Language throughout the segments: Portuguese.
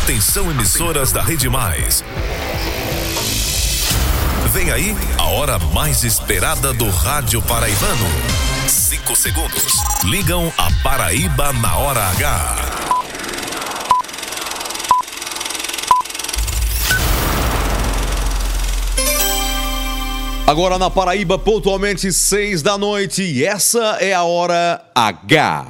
Atenção, emissoras da Rede Mais. Vem aí a hora mais esperada do rádio paraibano. 5 segundos. Ligam a Paraíba na hora H. Agora na Paraíba, pontualmente 6 da noite, e essa é a hora H.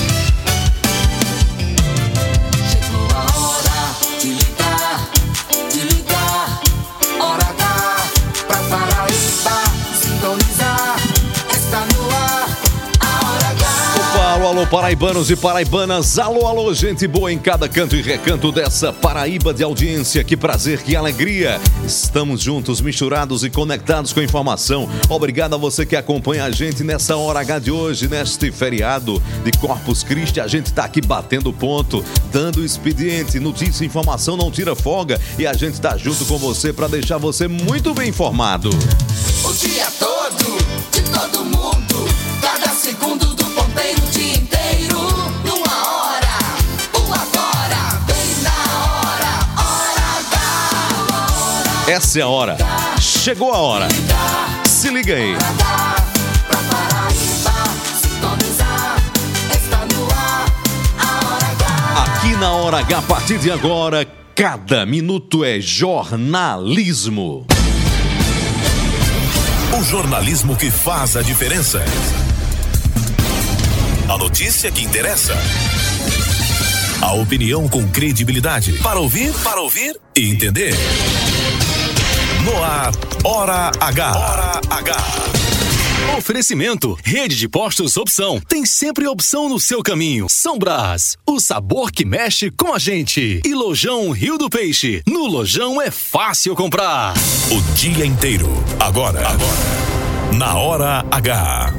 Chegou a hora de ligar, hora H pra Paraíba sintonizar. Está no ar, a hora H. Opa, alô, paraibanos e paraibanas, alô, gente boa em cada canto e recanto dessa Paraíba de audiência. Que prazer, que alegria. Estamos juntos, misturados e conectados com a informação. Obrigado a você que acompanha a gente nessa hora H de hoje, neste feriado de Corpus Christi. A gente tá aqui batendo ponto, dando expediente, notícia e informação não tira folga, e a gente tá junto com você para deixar você muito bem informado. O dia todo, de todo mundo, cada segundo do ponteiro, o dia inteiro, numa hora, o agora, bem na hora H. Essa é a hora. Chegou a hora. Se liga aí. Pra Paraíba sintonizar. Está no ar, a hora H. Aqui na hora H, a partir de agora, cada minuto é jornalismo. O jornalismo que faz a diferença. A notícia que interessa. A opinião com credibilidade. Para ouvir e entender. No ar, Hora H. Hora H. Oferecimento, Rede de Postos Opção. Tem sempre opção no seu caminho. São Brás, o sabor que mexe com a gente. E Lojão Rio do Peixe. No Lojão é fácil comprar. O dia inteiro. Agora. Na Hora H.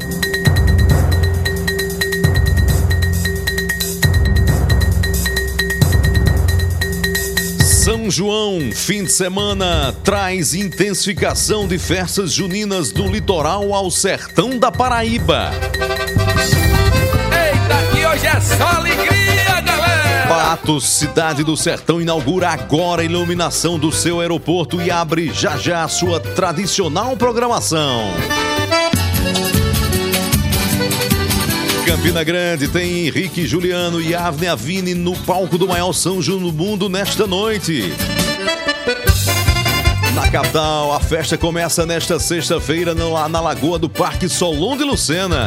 São João, fim de semana, traz intensificação de festas juninas do litoral ao sertão da Paraíba. Eita, que hoje é só alegria, galera! Patos, cidade do sertão, inaugura agora a iluminação do seu aeroporto e abre já a sua tradicional programação. Campina Grande tem Henrique Juliano e Avne Avini no palco do maior São João do mundo nesta noite. Na capital, a festa começa nesta sexta-feira na Lagoa do Parque Solon de Lucena.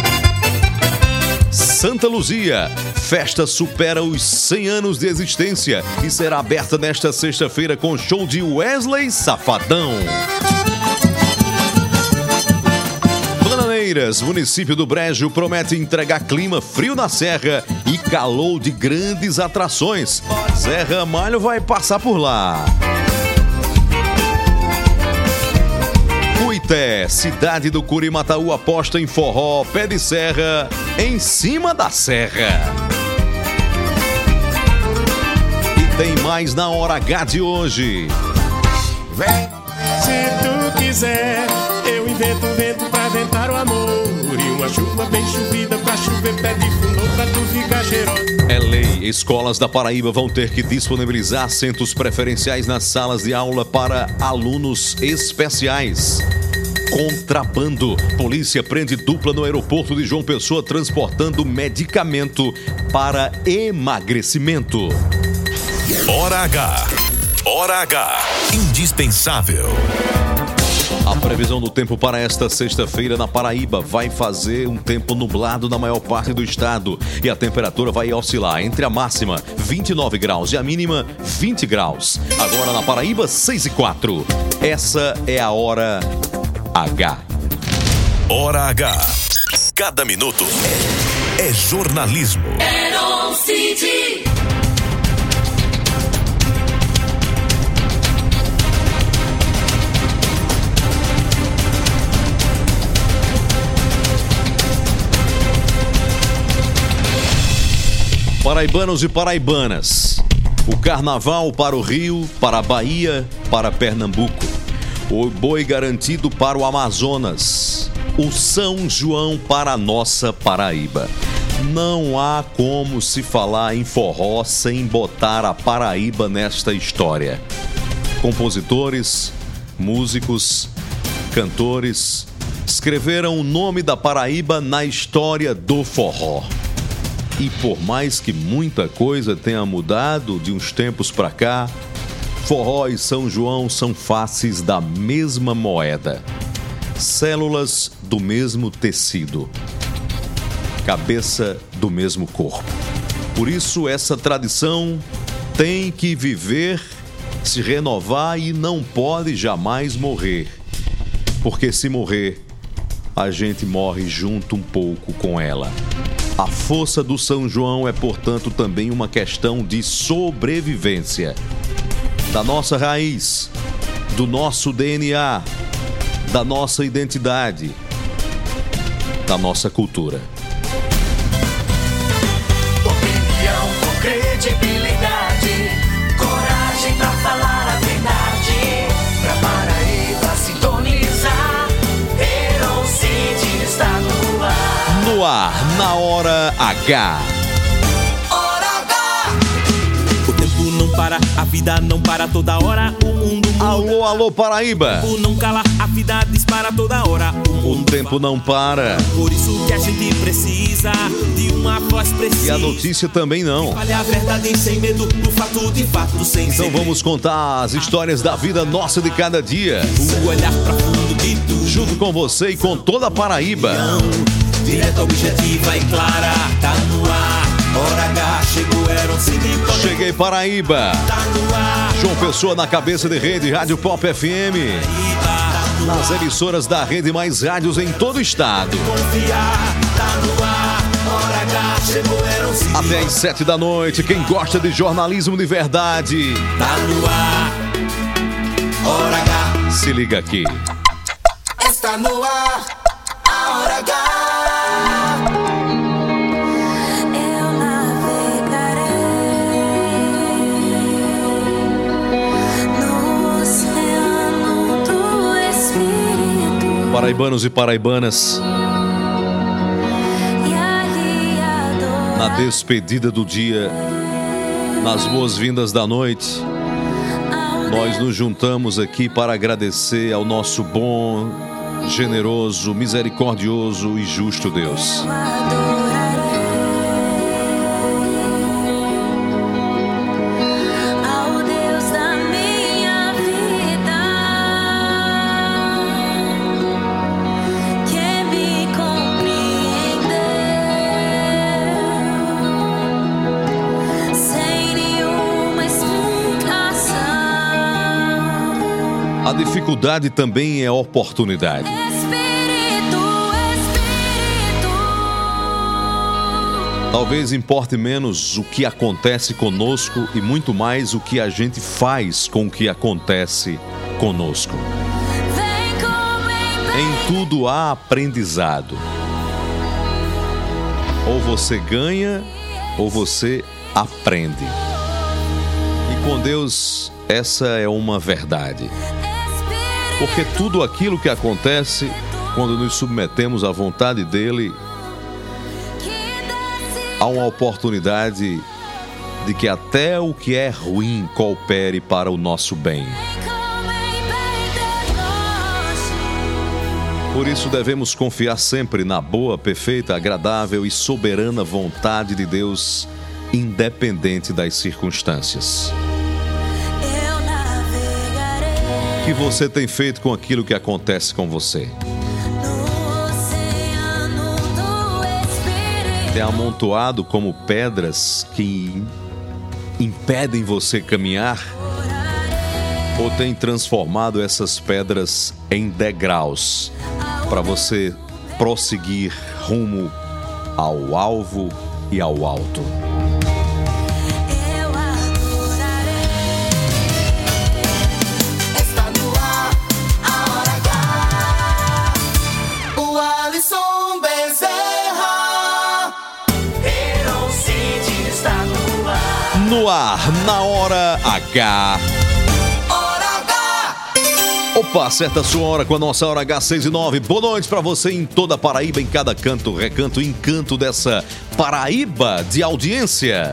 Santa Luzia, festa supera os 100 anos de existência e será aberta nesta sexta-feira com show de Wesley Safadão. Bananeiras, município do Brejo, promete entregar clima frio na serra e calor de grandes atrações. Zé Ramalho vai passar por lá. Cuité, cidade do Curimataú, aposta em forró, pé de serra, em cima da serra. E tem mais na Hora H de hoje. Vem, se tu quiser, eu invento um vento pra ventar o amor. E uma chuva bem chovida pra chover pé de fundo pra tu ficar cheiroso. É lei, escolas da Paraíba vão ter que disponibilizar assentos preferenciais nas salas de aula para alunos especiais. Contrabando. Polícia prende dupla no aeroporto de João Pessoa transportando medicamento para emagrecimento. Hora H. Hora H. Indispensável. A previsão do tempo para esta sexta-feira na Paraíba vai fazer um tempo nublado na maior parte do estado e a temperatura vai oscilar entre a máxima 29 graus e a mínima 20 graus. Agora na Paraíba, 6:04. Essa é a Hora H. Hora H. Cada minuto é jornalismo. City. Paraibanos e paraibanas, o carnaval para o Rio, para a Bahia, para Pernambuco, o boi garantido para o Amazonas, o São João para a nossa Paraíba. Não há como se falar em forró sem botar a Paraíba nesta história. Compositores, músicos, cantores escreveram o nome da Paraíba na história do forró. E por mais que muita coisa tenha mudado de uns tempos pra cá, forró e São João são faces da mesma moeda, células do mesmo tecido, cabeça do mesmo corpo. Por isso essa tradição tem que viver, se renovar e não pode jamais morrer. Porque se morrer, a gente morre junto um pouco com ela. A força do São João é, portanto, também uma questão de sobrevivência. Da nossa raiz, do nosso DNA, da nossa identidade, da nossa cultura. Opinião com credibilidade, coragem pra falar a verdade, pra Paraíba sintonizar, Heron City está no ar. No ar, na hora H. Hora H. O tempo não para, a vida não para toda hora, o mundo muda. Alô, alô, Paraíba. O tempo não cala, a vida dispara toda hora, O tempo não para. Por isso que a gente precisa de uma voz precisa. E a notícia também não. Fale a verdade sem medo, do fato de fato sem Então segredo. vamos contar as histórias da vida nossa de cada dia. O olhar pra fundo de tudo. Junto com você e com toda a Paraíba. Direta, objetiva e clara, tá no ar. Hora H, chegou, Heron City. Cheguei, Paraíba. Tá no ar. João Pessoa na cabeça de rede, Rádio Pop FM. Nas emissoras da rede mais rádios em todo o estado. Confiar, tá no ar. Hora H, chegou, Heron City. Até às 7 da noite, quem gosta de jornalismo de verdade, Tá no ar. Hora H. se liga aqui. Está no ar, a Hora H. Eu navegarei no oceano do Espírito Paraibanos e paraibanas, e ali na adorar despedida do dia, nas boas-vindas da noite, nós nos juntamos aqui para agradecer ao nosso bom, generoso, misericordioso e justo Deus. eu adorarei ao Deus da minha vida, que me compreendeu sem nenhuma explicação. A dificuldade também é oportunidade. Espírito, Talvez importe menos o que acontece conosco e muito mais o que a gente faz com o que acontece conosco. vem como Em tudo há aprendizado. Ou você ganha, ou você aprende. E com Deus, essa é uma verdade. Porque tudo aquilo que acontece, quando nos submetemos à vontade dEle, há uma oportunidade de que até o que é ruim coopere para o nosso bem. Por isso devemos confiar sempre na boa, perfeita, agradável e soberana vontade de Deus, independente das circunstâncias. eu navegarei O que você tem feito com aquilo que acontece com você? no oceano do Espírito. Tem amontoado como pedras que impedem você caminhar? Ou tem transformado essas pedras em degraus para você prosseguir rumo ao alvo e ao alto? Eu adorarei. Está no ar, a Hora H. O Alisson Bezerra. Heron City está no ar. No ar, na hora H. Hora H. Opa, acerta a sua hora com a nossa Hora H 6 e 9. Boa noite pra você em toda a Paraíba, em cada canto, recanto e encanto dessa Paraíba de audiência.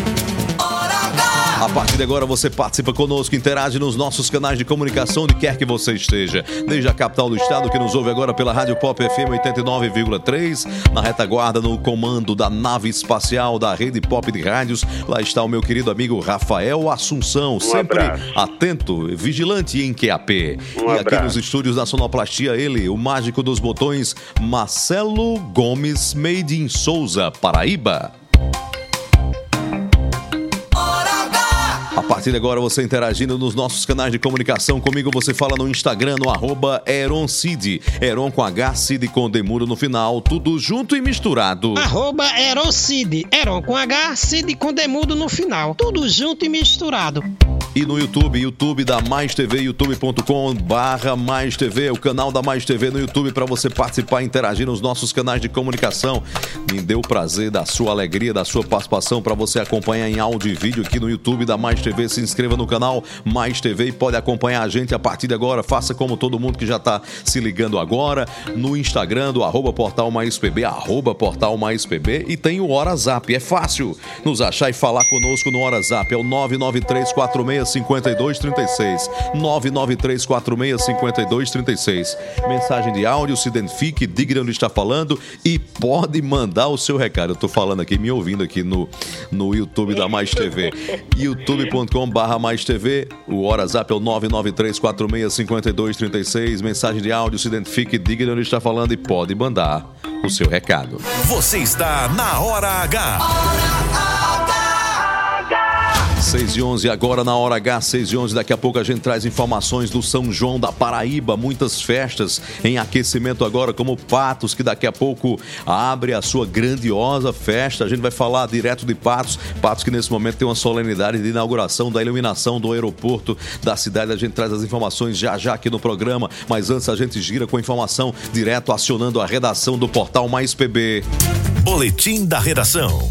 A partir de agora você participa conosco, interage nos nossos canais de comunicação onde quer que você esteja. Desde a capital do estado, que nos ouve agora pela Rádio Pop FM 89,3, na retaguarda, no comando da nave espacial da Rede Pop de Rádios. Lá está o meu querido amigo Rafael Assunção, sempre atento, vigilante em QAP. E aqui nos estúdios da Sonoplastia, ele, o mágico dos botões, Marcelo Gomes, made in Souza, Paraíba. A partir de agora, você interagindo nos nossos canais de comunicação comigo, você fala no Instagram, no @EronCid. Eron com H, Cid com Demudo no final, tudo junto e misturado. @EronCid. Eron com H, Cid com Demudo no final, tudo junto e misturado. E no YouTube da Mais TV, youtube.com/Mais TV, o canal da Mais TV no YouTube para você participar e interagir nos nossos canais de comunicação. Me dê o prazer da sua alegria, da sua participação para você acompanhar em áudio e vídeo aqui no YouTube da Mais TV. Se inscreva no canal Mais TV e pode acompanhar a gente a partir de agora. Faça como todo mundo que já está se ligando agora no Instagram do @Portal Mais PB, @Portal Mais PB, e tem o WhatsApp. É fácil nos achar e falar conosco no WhatsApp. É o 993465236. 993465236. Mensagem de áudio, se identifique, diga onde está falando e pode mandar o seu recado. Eu estou falando aqui, me ouvindo aqui no YouTube da Mais TV. youtube.com/Mais TV. O WhatsApp é o 993465236. Mensagem de áudio, se identifique, diga onde está falando e pode mandar o seu recado. Você está na Hora H. 6h11 agora na Hora H, 6h11. Daqui a pouco a gente traz informações do São João da Paraíba. Muitas festas em aquecimento agora, como Patos, que daqui a pouco abre a sua grandiosa festa. A gente vai falar direto de Patos. Patos que nesse momento tem uma solenidade de inauguração da iluminação do aeroporto da cidade. A gente traz as informações já aqui no programa. Mas antes a gente gira com informação direto, acionando a redação do Portal Mais PB. Boletim da Redação.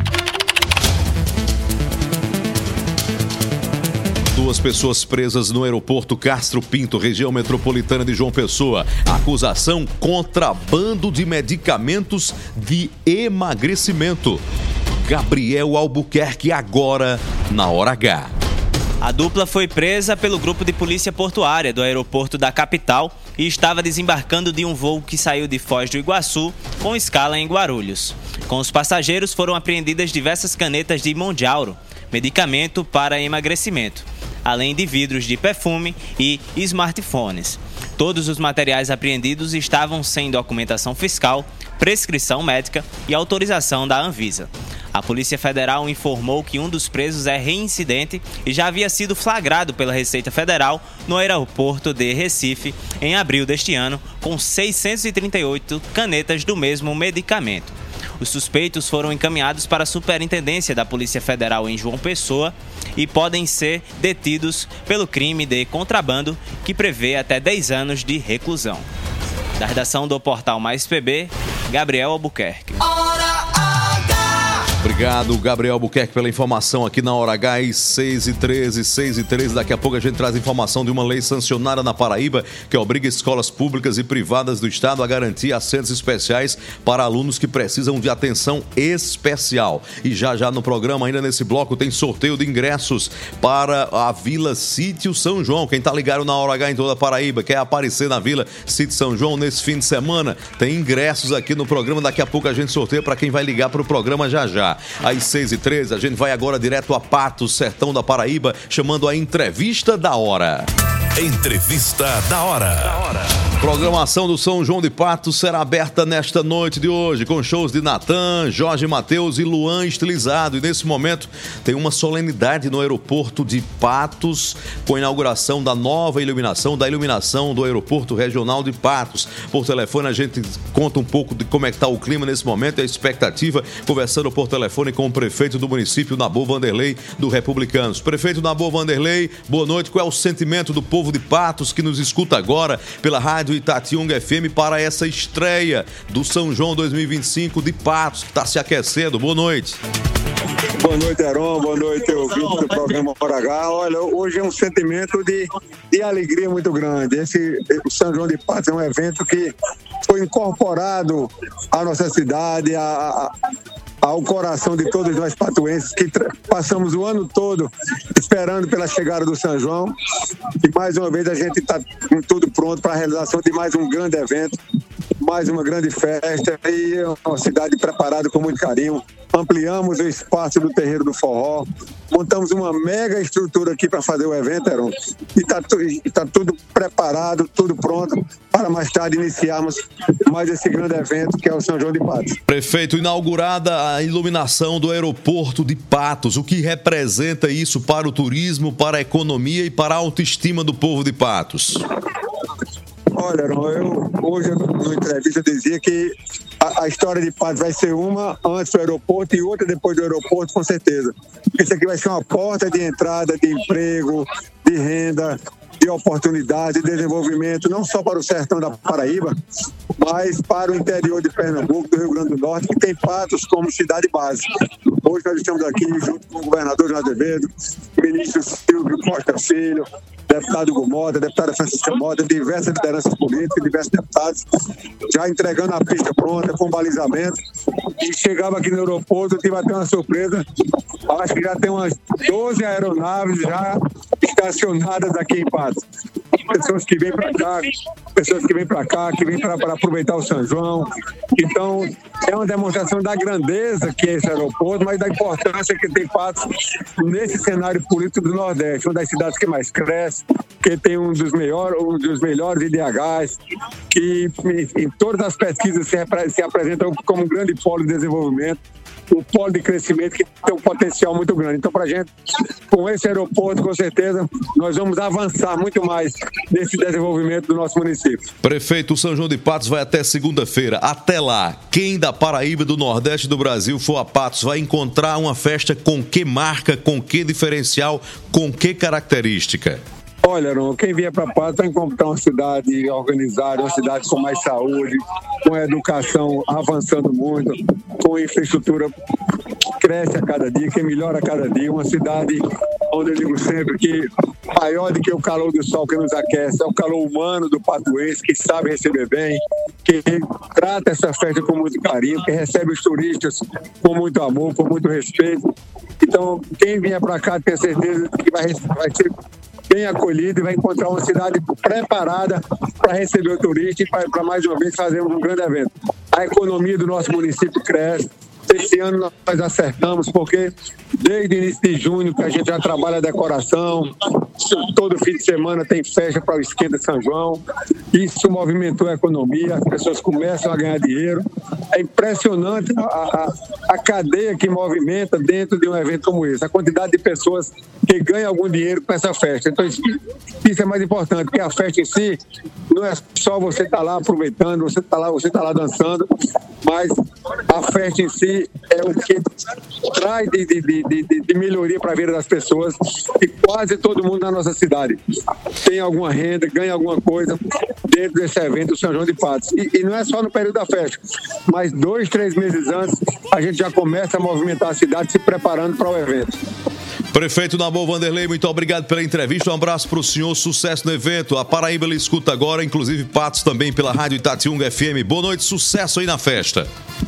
2 pessoas presas no aeroporto Castro Pinto, região metropolitana de João Pessoa. Acusação: contrabando de medicamentos de emagrecimento. Gabriel Albuquerque agora na Hora H. A dupla foi presa pelo grupo de polícia portuária do aeroporto da capital e estava desembarcando de um voo que saiu de Foz do Iguaçu com escala em Guarulhos. Com os passageiros foram apreendidas diversas canetas de Mondiauro, medicamento para emagrecimento, além de vidros de perfume e smartphones. Todos os materiais apreendidos estavam sem documentação fiscal, prescrição médica e autorização da Anvisa. A Polícia Federal informou que um dos presos é reincidente e já havia sido flagrado pela Receita Federal no aeroporto de Recife em abril deste ano, com 638 canetas do mesmo medicamento. Os suspeitos foram encaminhados para a Superintendência da Polícia Federal em João Pessoa e podem ser detidos pelo crime de contrabando, que prevê até 10 anos de reclusão. Da redação do Portal Mais PB, Gabriel Albuquerque. Obrigado, Gabriel Albuquerque, pela informação aqui na Hora H, 6h13. Daqui a pouco a gente traz informação de uma lei sancionada na Paraíba que obriga escolas públicas e privadas do estado a garantir assentos especiais para alunos que precisam de atenção especial. E já no programa, ainda nesse bloco, tem sorteio de ingressos para a Vila Sítio São João. Quem tá ligado na Hora H em toda a Paraíba, quer aparecer na Vila Sítio São João nesse fim de semana, tem ingressos aqui no programa. Daqui a pouco a gente sorteia para quem vai ligar para o programa já. Às 6h13, a gente vai agora direto a Patos, sertão da Paraíba, chamando a entrevista da hora. Entrevista da hora. Programação do São João de Patos será aberta nesta noite de hoje, com shows de Natan, Jorge Mateus e Luan Estilizado. E nesse momento tem uma solenidade no aeroporto de Patos, com a inauguração da nova iluminação, da iluminação do aeroporto regional de Patos. Por telefone a gente conta um pouco de como é que está o clima nesse momento e a expectativa, conversando por telefone com o prefeito do município, Nabor Vanderlei, do Republicanos. Prefeito Nabor Vanderlei, boa noite. Qual é o sentimento do povo de Patos que nos escuta agora pela rádio Rádio Itatiunga FM para essa estreia do São João 2025 de Patos, que está se aquecendo. Boa noite. Boa noite, Heron. Boa noite, ouvinte do programa Hora H. Olha, hoje é um sentimento de alegria muito grande. O São João de Patos é um evento que foi incorporado à nossa cidade, ao coração de todos nós patuenses, que passamos o ano todo esperando pela chegada do São João. E mais uma vez a gente está com tudo pronto para a realização de mais um grande evento, mais uma grande festa, e uma cidade preparada com muito carinho. Ampliamos o espaço do Terreiro do Forró, montamos uma mega estrutura aqui para fazer o evento, Heron, e está tudo preparado, tudo pronto para mais tarde iniciarmos mais esse grande evento que é o São João de Patos. Prefeito, inaugurada a iluminação do aeroporto de Patos, o que representa isso para o turismo, para a economia e para a autoestima do povo de Patos? Olha, Heron, hoje numa entrevista eu dizia que a história de Patos vai ser uma antes do aeroporto e outra depois do aeroporto, com certeza. Isso aqui vai ser uma porta de entrada de emprego, de renda, de oportunidade, de desenvolvimento, não só para o sertão da Paraíba, mas para o interior de Pernambuco, do Rio Grande do Norte, que tem Patos como cidade base. Hoje nós estamos aqui junto com o governador João Azevedo, o ministro Silvio Costa Filho, deputado Hugo Mota, deputada Francisca Mota, diversas lideranças políticas, diversos deputados, já entregando a pista pronta, com balizamento. E chegava aqui no aeroporto, tive até uma surpresa, acho que já tem umas 12 aeronaves já estacionadas aqui em Patos. Pessoas que vêm para cá, que vêm para aproveitar o São João. Então, é uma demonstração da grandeza que é esse aeroporto, mas da importância que tem Patos nesse cenário político do Nordeste, uma das cidades que mais cresce, que tem um dos melhores IDHs, que em todas as pesquisas se apresentam como um grande polo de desenvolvimento, um polo de crescimento que tem um potencial muito grande. Então, para a gente, com esse aeroporto, com certeza, nós vamos avançar muito mais nesse desenvolvimento do nosso município. Prefeito, o São João de Patos vai até segunda-feira. Até lá, quem da Paraíba, do Nordeste do Brasil for a Patos vai encontrar uma festa com que marca, com que diferencial, com que característica? Olha, Heron, quem vier para Patos vai encontrar uma cidade organizada, uma cidade com mais saúde, com a educação avançando muito, com a infraestrutura que cresce a cada dia, que melhora a cada dia, uma cidade onde eu digo sempre que maior do que o calor do sol que nos aquece é o calor humano do patuense, que sabe receber bem, que trata essa festa com muito carinho, que recebe os turistas com muito amor, com muito respeito. Então, quem vier para cá tem certeza que vai ser bem acolhido e vai encontrar uma cidade preparada para receber o turista e para mais uma vez fazermos um grande evento. A economia do nosso município cresce. Esse ano nós acertamos, porque desde o início de junho que a gente já trabalha a decoração, todo fim de semana tem festa para o Esquenta São João. Isso movimentou a economia, as pessoas começam a ganhar dinheiro. É impressionante a cadeia que movimenta dentro de um evento como esse, a quantidade de pessoas que ganham algum dinheiro com essa festa. Então isso é mais importante, porque a festa em si não é só você estar lá aproveitando, você está lá dançando, mas a festa em si é o que traz de melhoria para a vida das pessoas, e quase todo mundo na nossa cidade tem alguma renda, ganha alguma coisa dentro desse evento do São João de Patos. E não é só no período da festa, mas 2, 3 meses antes a gente já começa a movimentar a cidade se preparando para o evento. Prefeito Namor Vanderlei, muito obrigado pela entrevista, um abraço para o senhor, sucesso no evento. A Paraíba ele escuta agora, inclusive Patos também pela Rádio Itatiunga FM. Boa noite, sucesso aí na festa.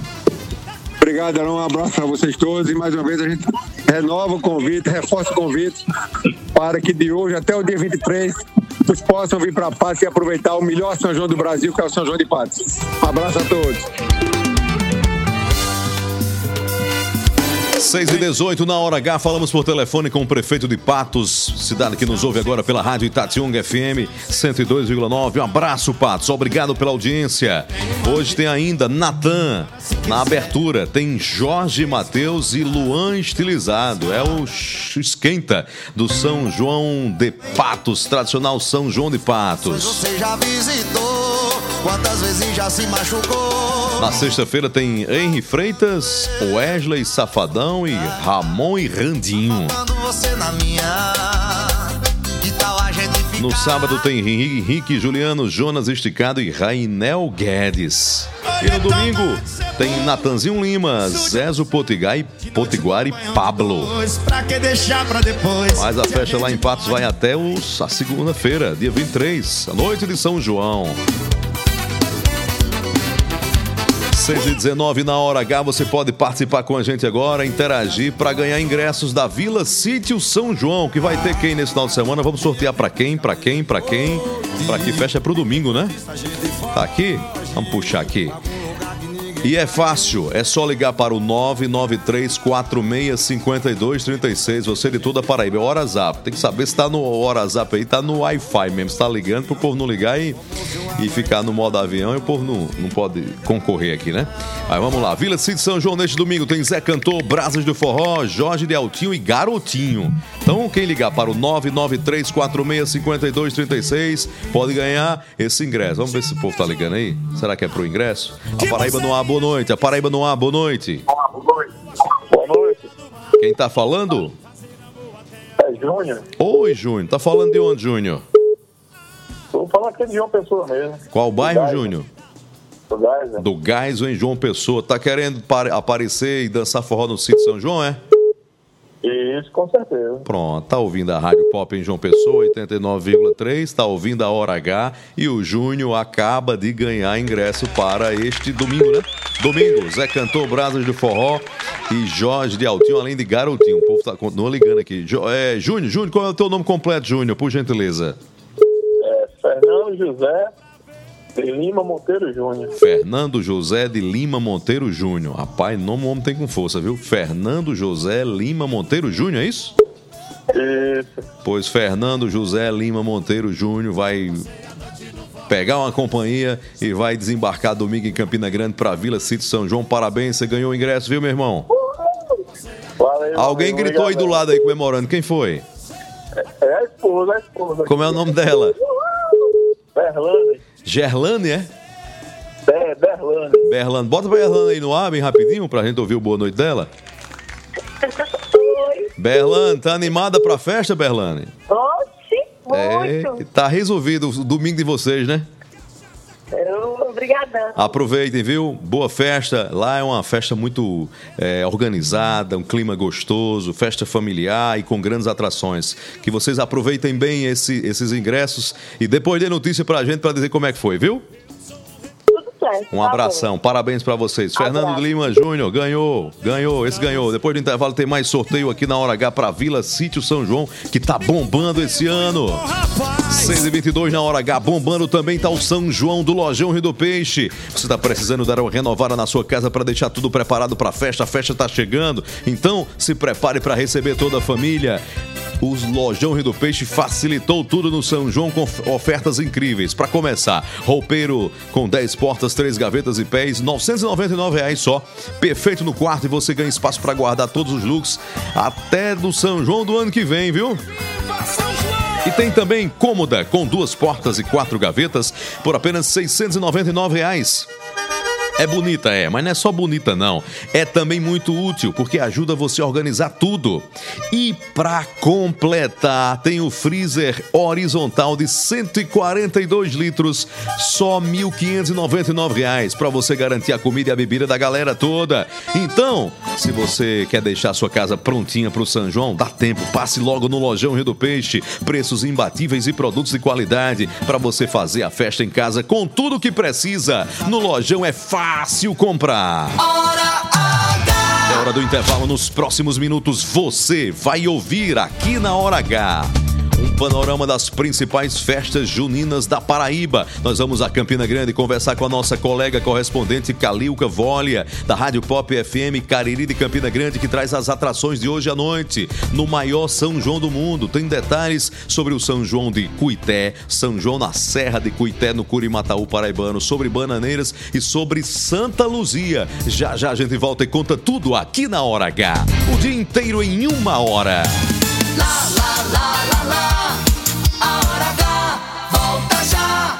Obrigado, Heron, um abraço para vocês todos e mais uma vez a gente renova o convite, reforça o convite para que de hoje até o dia 23 vocês possam vir para Patos e aproveitar o melhor São João do Brasil, que é o São João de Patos. Um abraço a todos. 6h18, na Hora H, falamos por telefone com o prefeito de Patos, cidade que nos ouve agora pela Rádio Itatiunga FM 102,9. Um abraço, Patos, obrigado pela audiência. Hoje tem ainda Natan na abertura, tem Jorge Mateus e Luan Estilizado. É o esquenta do São João de Patos, tradicional São João de Patos. Você já visitou, quantas vezes já se machucou? Na sexta-feira tem Henry Freitas, Wesley Safadão e Ramon e Randinho. No sábado tem Henrique, Juliano, Jonas Esticado e Rainel Guedes. E no domingo tem Natanzinho Lima, Zezo Potiguar e Pablo. Mas a festa lá em Patos vai até a segunda-feira, dia 23, a noite de São João. 6h19 na Hora H, você pode participar com a gente agora, interagir para ganhar ingressos da Vila Sítio São João, que vai ter quem nesse final de semana? Vamos sortear para quem? Para que festa é pro domingo, né? Tá aqui? Vamos puxar aqui. E é fácil, é só ligar para o 993465236, você de toda a Paraíba, é o WhatsApp. Tem que saber se tá no WhatsApp aí, tá no Wi-Fi mesmo, se tá ligando, pro povo não ligar e ficar no modo avião e o povo não pode concorrer aqui, né? Aí vamos lá, Vila Sítio São João neste domingo tem Zé Cantor, Brasas do Forró, Jorge de Altinho e Garotinho. Então quem ligar para o 993465236 pode ganhar esse ingresso. Vamos ver se o povo tá ligando aí. Será que é pro ingresso? A Paraíba no ar, boa noite. A Paraíba no ar, boa noite. Boa noite. Quem tá falando? É Júnior. Oi, Júnior. Tá falando de onde, Júnior? Tô falando aqui de João Pessoa mesmo. Qual bairro, Júnior? Do Gás, né? Do Gás, em João Pessoa. Tá querendo aparecer e dançar forró no Sítio São João, é? Isso, com certeza. Pronto, tá ouvindo a Rádio Pop em João Pessoa, 89,3, tá ouvindo a Hora H e o Júnior acaba de ganhar ingresso para este domingo, né? Domingo, Zé Cantor, Brasas do Forró e Jorge de Altinho, além de Garotinho. O povo continua ligando aqui. Júnior, qual é o teu nome completo, Júnior, por gentileza? Fernando José de Lima Monteiro Júnior. Fernando José de Lima Monteiro Júnior. Rapaz, nome o homem tem com força, viu? Fernando José Lima Monteiro Júnior, é isso? Isso. Pois Fernando José Lima Monteiro Júnior vai pegar uma companhia e vai desembarcar domingo em Campina Grande para a Vila Sítio São João. Parabéns, você ganhou o ingresso, viu, meu irmão? Valeu, alguém gritou aí do lado aí comemorando. Quem foi? É a esposa. Como é o nome dela? Berlane. Gerlane, é? Berlane. Berlane. Bota pra Berlane aí no ar, bem rapidinho, pra gente ouvir o boa noite dela. Oi. Berlane, tá animada pra festa, Berlane? Oxi, muito. Tá resolvido o domingo de vocês, né? Obrigadão. Aproveitem, viu? Boa festa. Lá é uma festa muito organizada, um clima gostoso, festa familiar e com grandes atrações. Que vocês aproveitem bem esses ingressos e depois dê notícia pra gente pra dizer como é que foi, viu? Tudo certo. Um abração, parabéns pra vocês. Fernando Lima Júnior ganhou. Depois do intervalo tem mais sorteio aqui na Hora H pra Vila Sítio São João, que tá bombando esse ano. 6h22 na Hora H, bombando também tá o São João do Lojão Rio do Peixe. Você tá precisando dar uma renovada na sua casa para deixar tudo preparado pra festa, a festa tá chegando, então se prepare para receber toda a família. O Lojão Rio do Peixe facilitou tudo no São João com ofertas incríveis. Para começar, roupeiro com 10 portas, 3 gavetas e pés, R$ 999 só. Perfeito no quarto e você ganha espaço para guardar todos os looks até do São João do ano que vem, viu? E tem também cômoda com 2 portas e 4 gavetas por apenas R$ 699. É bonita, mas não é só bonita não, é também muito útil, porque ajuda você a organizar tudo. E para completar, tem o freezer horizontal de 142 litros, só R$ 1.599, para você garantir a comida e a bebida da galera toda. Então, se você quer deixar sua casa prontinha para o São João, dá tempo, passe logo no Lojão Rio do Peixe, preços imbatíveis e produtos de qualidade, para você fazer a festa em casa com tudo o que precisa. No Lojão é fácil comprar. É hora do intervalo. Nos próximos minutos você vai ouvir aqui na Hora H um panorama das principais festas juninas da Paraíba. Nós vamos a Campina Grande conversar com a nossa colega correspondente Calilca Volia, da Rádio Pop FM Cariri de Campina Grande, que traz as atrações de hoje à noite no maior São João do mundo. Tem detalhes sobre o São João de Cuité, São João na Serra de Cuité, no Curimataú paraibano, sobre Bananeiras e sobre Santa Luzia. Já a gente volta e conta tudo aqui na Hora H. O dia inteiro em 1 hora. A Hora H volta já.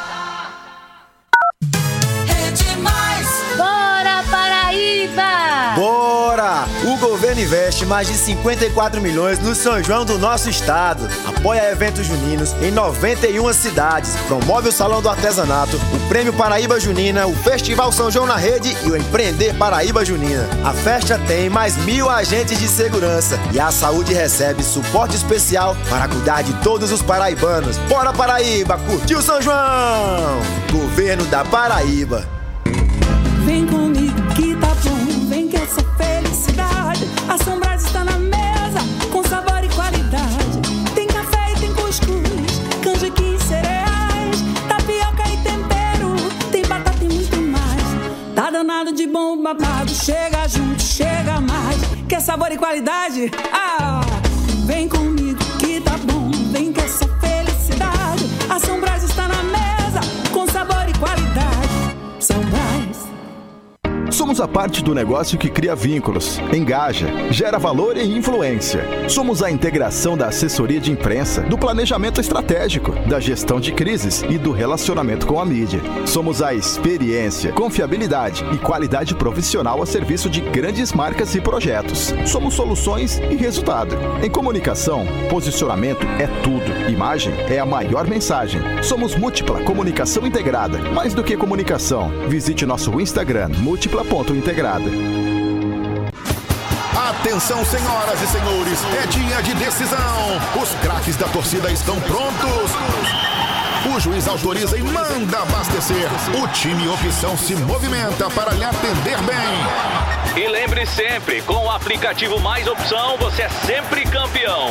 Rede Mais. Bora, Paraíba! Bora! O governo investe mais de 54 milhões no São João do nosso estado. Apoia eventos juninos em 91 cidades. Promove o Salão do Artesanato, o Prêmio Paraíba Junina, o Festival São João na Rede e o Empreender Paraíba Junina. A festa tem mais 1.000 agentes de segurança e a saúde recebe suporte especial para cuidar de todos os paraibanos. Bora Paraíba, curtiu São João! Governo da Paraíba. Vem comigo que tá bom, vem que essa felicidade. A São Brás está na mesa, com sabor e qualidade. Tem café e tem cuscuz, canjica e cereais, tapioca e tempero, tem batata e muito mais. Tá danado de bom babado, chega junto, chega mais. Quer sabor e qualidade? Ah, vem comigo que tá bom, vem que essa felicidade. A São Brás está na mesa, com sabor e qualidade. São Brás. Somos a parte do negócio que cria vínculos, engaja, gera valor e influência. Somos a integração da assessoria de imprensa, do planejamento estratégico, da gestão de crises e do relacionamento com a mídia. Somos a experiência, confiabilidade e qualidade profissional a serviço de grandes marcas e projetos. Somos soluções e resultado. Em comunicação, posicionamento é tudo. Imagem é a maior mensagem. Somos Múltipla Comunicação Integrada. Mais do que comunicação, visite nosso Instagram, múltipla.integrada. Atenção, senhoras e senhores, é dia de decisão. Os craques da torcida estão prontos. O juiz autoriza e manda abastecer. O time Opção se movimenta para lhe atender bem. E lembre sempre, com o aplicativo Mais Opção, você é sempre campeão.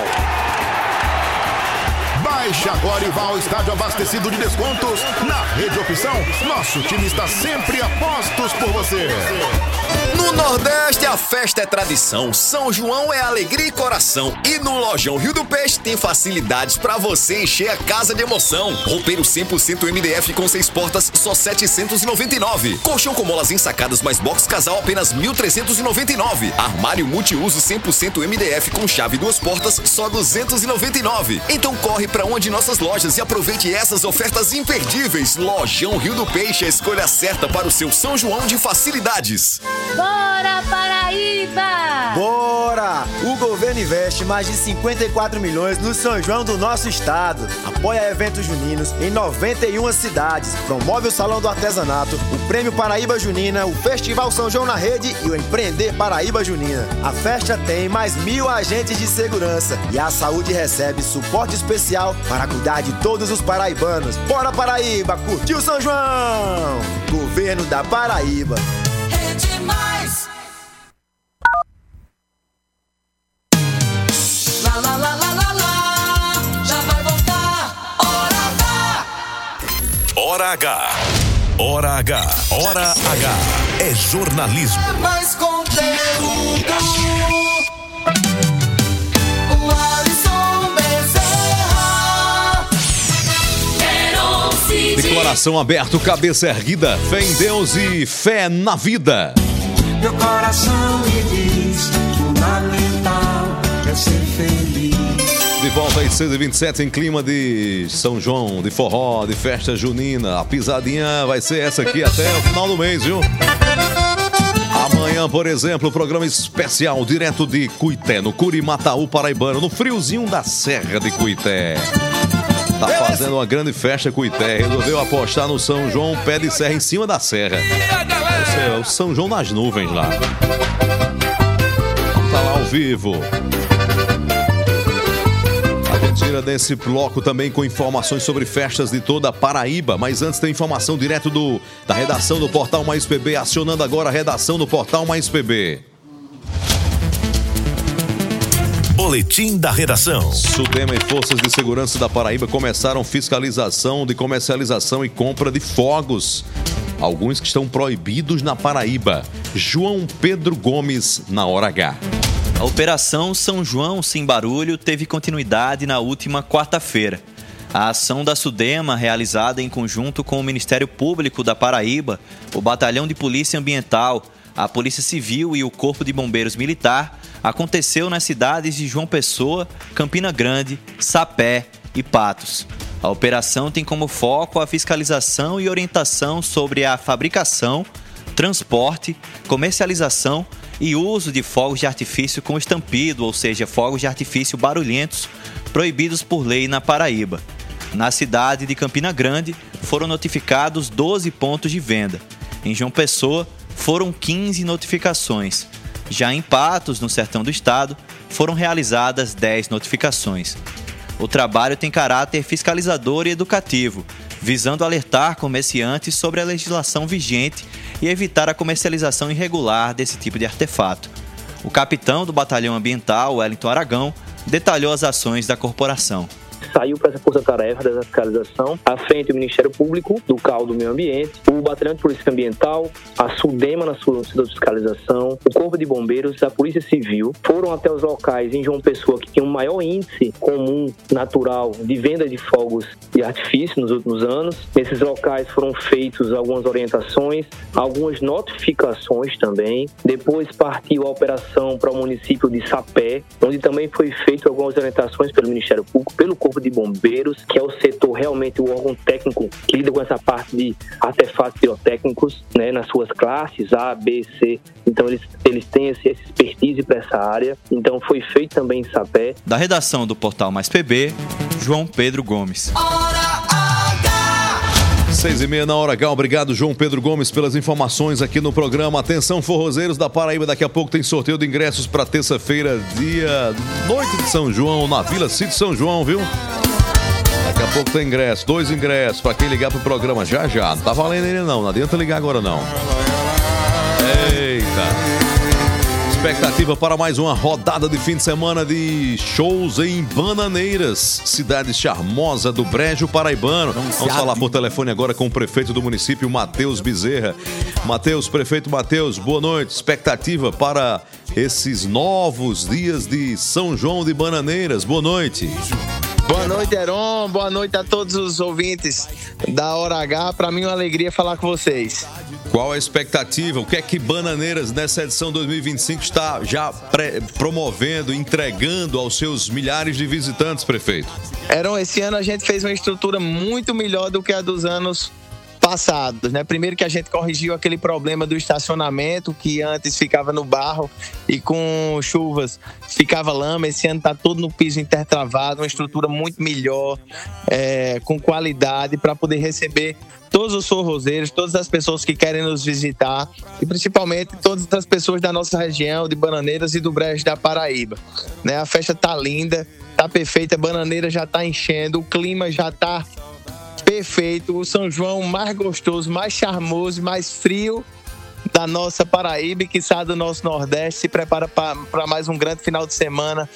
Baixe agora e vá ao estádio abastecido de descontos. Na Rede Opção, nosso time está sempre a postos por você. No Nordeste, a festa é tradição. São João é alegria e coração. E no Lojão Rio do Peixe tem facilidades pra você encher a casa de emoção. Roupeiro 100% MDF com 6 portas, só R$ 799. Colchão com molas ensacadas mais box casal, apenas R$ 1.399. Armário multiuso 100% MDF com chave 2 portas, só R$ 299. Então corre pra uma de nossas lojas e aproveite essas ofertas imperdíveis. Lojão Rio do Peixe, a escolha certa para o seu São João de facilidades. Bora, Paraíba! Bora! O governo investe mais de 54 milhões no São João do nosso estado. Apoia eventos juninos em 91 cidades. Promove o Salão do Artesanato, o Prêmio Paraíba Junina, o Festival São João na Rede e o Empreender Paraíba Junina. A festa tem mais 1.000 agentes de segurança e a saúde recebe suporte especial para cuidar de todos os paraibanos. Bora Paraíba, curtiu São João! Governo da Paraíba. Rede Mais. Lá, lá, lá, lá, lá, lá. Já vai voltar. Hora H. Hora H. Hora H. É jornalismo. É mais conteúdo. O Alisson Bezerra. De coração aberto, cabeça erguida, fé em Deus e fé na vida. Meu coração me diz, fundamental é ser feliz. De volta às 6h27 em clima de São João, de forró, de festa junina. A pisadinha vai ser essa aqui até o final do mês, viu? Amanhã, por exemplo, programa especial direto de Cuité, no Curimataú paraibano, no friozinho da Serra de Cuité. Tá fazendo uma grande festa Cuité, resolveu apostar no São João Pé de Serra em cima da serra. É o São João nas nuvens lá. Tá lá ao vivo. A gente tira desse bloco também com informações sobre festas de toda a Paraíba, mas antes tem informação direto da redação do Portal Mais PB, acionando agora a redação do Portal Mais PB. Boletim da redação. Sudema e forças de segurança da Paraíba começaram fiscalização de comercialização e compra de fogos. Alguns que estão proibidos na Paraíba. João Pedro Gomes, na Hora H. A Operação São João Sem Barulho teve continuidade na última quarta-feira. A ação da Sudema, realizada em conjunto com o Ministério Público da Paraíba, o Batalhão de Polícia Ambiental, a Polícia Civil e o Corpo de Bombeiros Militar, aconteceu nas cidades de João Pessoa, Campina Grande, Sapé e Patos. A operação tem como foco a fiscalização e orientação sobre a fabricação, transporte, comercialização e uso de fogos de artifício com estampido, ou seja, fogos de artifício barulhentos, proibidos por lei na Paraíba. Na cidade de Campina Grande, foram notificados 12 pontos de venda. Em João Pessoa, foram 15 notificações. Já em Patos, no sertão do estado, foram realizadas 10 notificações. O trabalho tem caráter fiscalizador e educativo, visando alertar comerciantes sobre a legislação vigente e evitar a comercialização irregular desse tipo de artefato. O capitão do Batalhão Ambiental, Wellington Aragão, detalhou as ações da corporação. Saiu para essa força-tarefa dessa fiscalização, à frente do Ministério Público, do CAU do Meio Ambiente, o Batalhão de Polícia Ambiental, a SUDEMA na sua fiscalização, o Corpo de Bombeiros, a Polícia Civil, foram até os locais em João Pessoa que tinham um maior índice comum natural de venda de fogos de artifício nos últimos anos. Nesses locais foram feitas algumas orientações, algumas notificações também. Depois partiu a operação para o município de Sapé, onde também foi feito algumas orientações pelo Ministério Público, pelo Corpo de Bombeiros, que é o setor, realmente o órgão técnico que lida com essa parte de artefatos pirotécnicos, né, nas suas classes A, B, C. Então eles têm esse expertise para essa área. Então foi feito também em Sapé. Da redação do Portal Mais PB, João Pedro Gomes. 6h30 na Hora H. Obrigado, João Pedro Gomes, pelas informações aqui no programa. Atenção, forrozeiros da Paraíba. Daqui a pouco tem sorteio de ingressos para terça-feira, noite de São João, na Vila City São João, viu? Daqui a pouco tem ingresso, 2 ingressos para quem ligar pro programa já. Não tá valendo ele não adianta ligar agora não. Eita! Expectativa para mais uma rodada de fim de semana de shows em Bananeiras, cidade charmosa do Brejo Paraibano. Vamos falar por telefone agora com o prefeito do município, Matheus Bezerra. Prefeito Matheus, boa noite. Expectativa para esses novos dias de São João de Bananeiras. Boa noite. Boa noite, Heron. Boa noite a todos os ouvintes da Hora H. Para mim é uma alegria falar com vocês. Qual a expectativa? O que é que Bananeiras, nessa edição 2025, está já promovendo, entregando aos seus milhares de visitantes, prefeito? Heron, esse ano a gente fez uma estrutura muito melhor do que a dos anos passados, né? Primeiro que a gente corrigiu aquele problema do estacionamento, que antes ficava no barro e com chuvas ficava lama. Esse ano está tudo no piso intertravado, uma estrutura muito melhor, com qualidade, para poder receber todos os forrozeiros, todas as pessoas que querem nos visitar e principalmente todas as pessoas da nossa região, de Bananeiras e do Brejo da Paraíba, né? A festa tá linda, tá perfeita, Bananeiras já tá enchendo, o clima já tá perfeito, o São João mais gostoso, mais charmoso, mais frio da nossa Paraíba e quiçá do nosso Nordeste, se prepara para mais um grande final de semana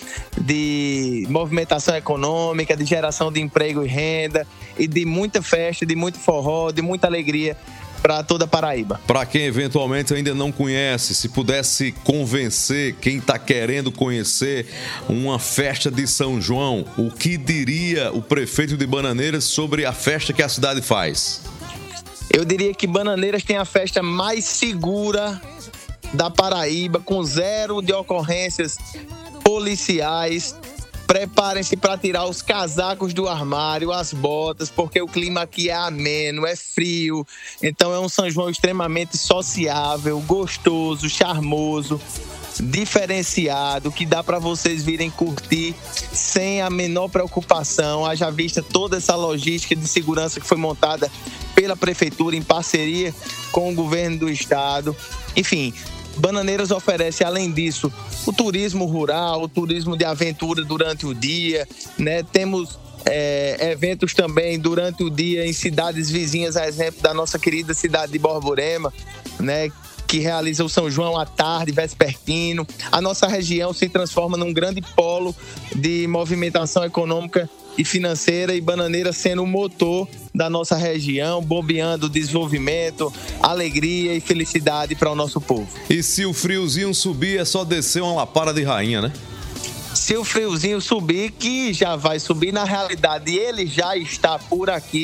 de movimentação econômica, de geração de emprego e renda e de muita festa, de muito forró, de muita alegria para toda a Paraíba. Para quem eventualmente ainda não conhece, se pudesse convencer quem está querendo conhecer uma festa de São João, o que diria o prefeito de Bananeiras sobre a festa que a cidade faz? Eu diria que Bananeiras tem a festa mais segura da Paraíba, com 0 de ocorrências policiais. Preparem-se para tirar os casacos do armário, as botas, porque o clima aqui é ameno, é frio. Então é um São João extremamente sociável, gostoso, charmoso, diferenciado, que dá para vocês virem curtir sem a menor preocupação. Haja vista toda essa logística de segurança que foi montada pela prefeitura em parceria com o governo do estado. Enfim, Bananeiras oferece, além disso, o turismo rural, o turismo de aventura durante o dia, né? Temos eventos também durante o dia em cidades vizinhas, a exemplo da nossa querida cidade de Borborema, né? Que realiza o São João à tarde, vespertino. A nossa região se transforma num grande polo de movimentação econômica e financeira, e Bananeiras sendo o motor da nossa região, bombeando desenvolvimento, alegria e felicidade para o nosso povo. E se o friozinho subir, é só descer uma lapada de rainha, né? Se o friozinho subir, que já vai subir, na realidade ele já está por aqui,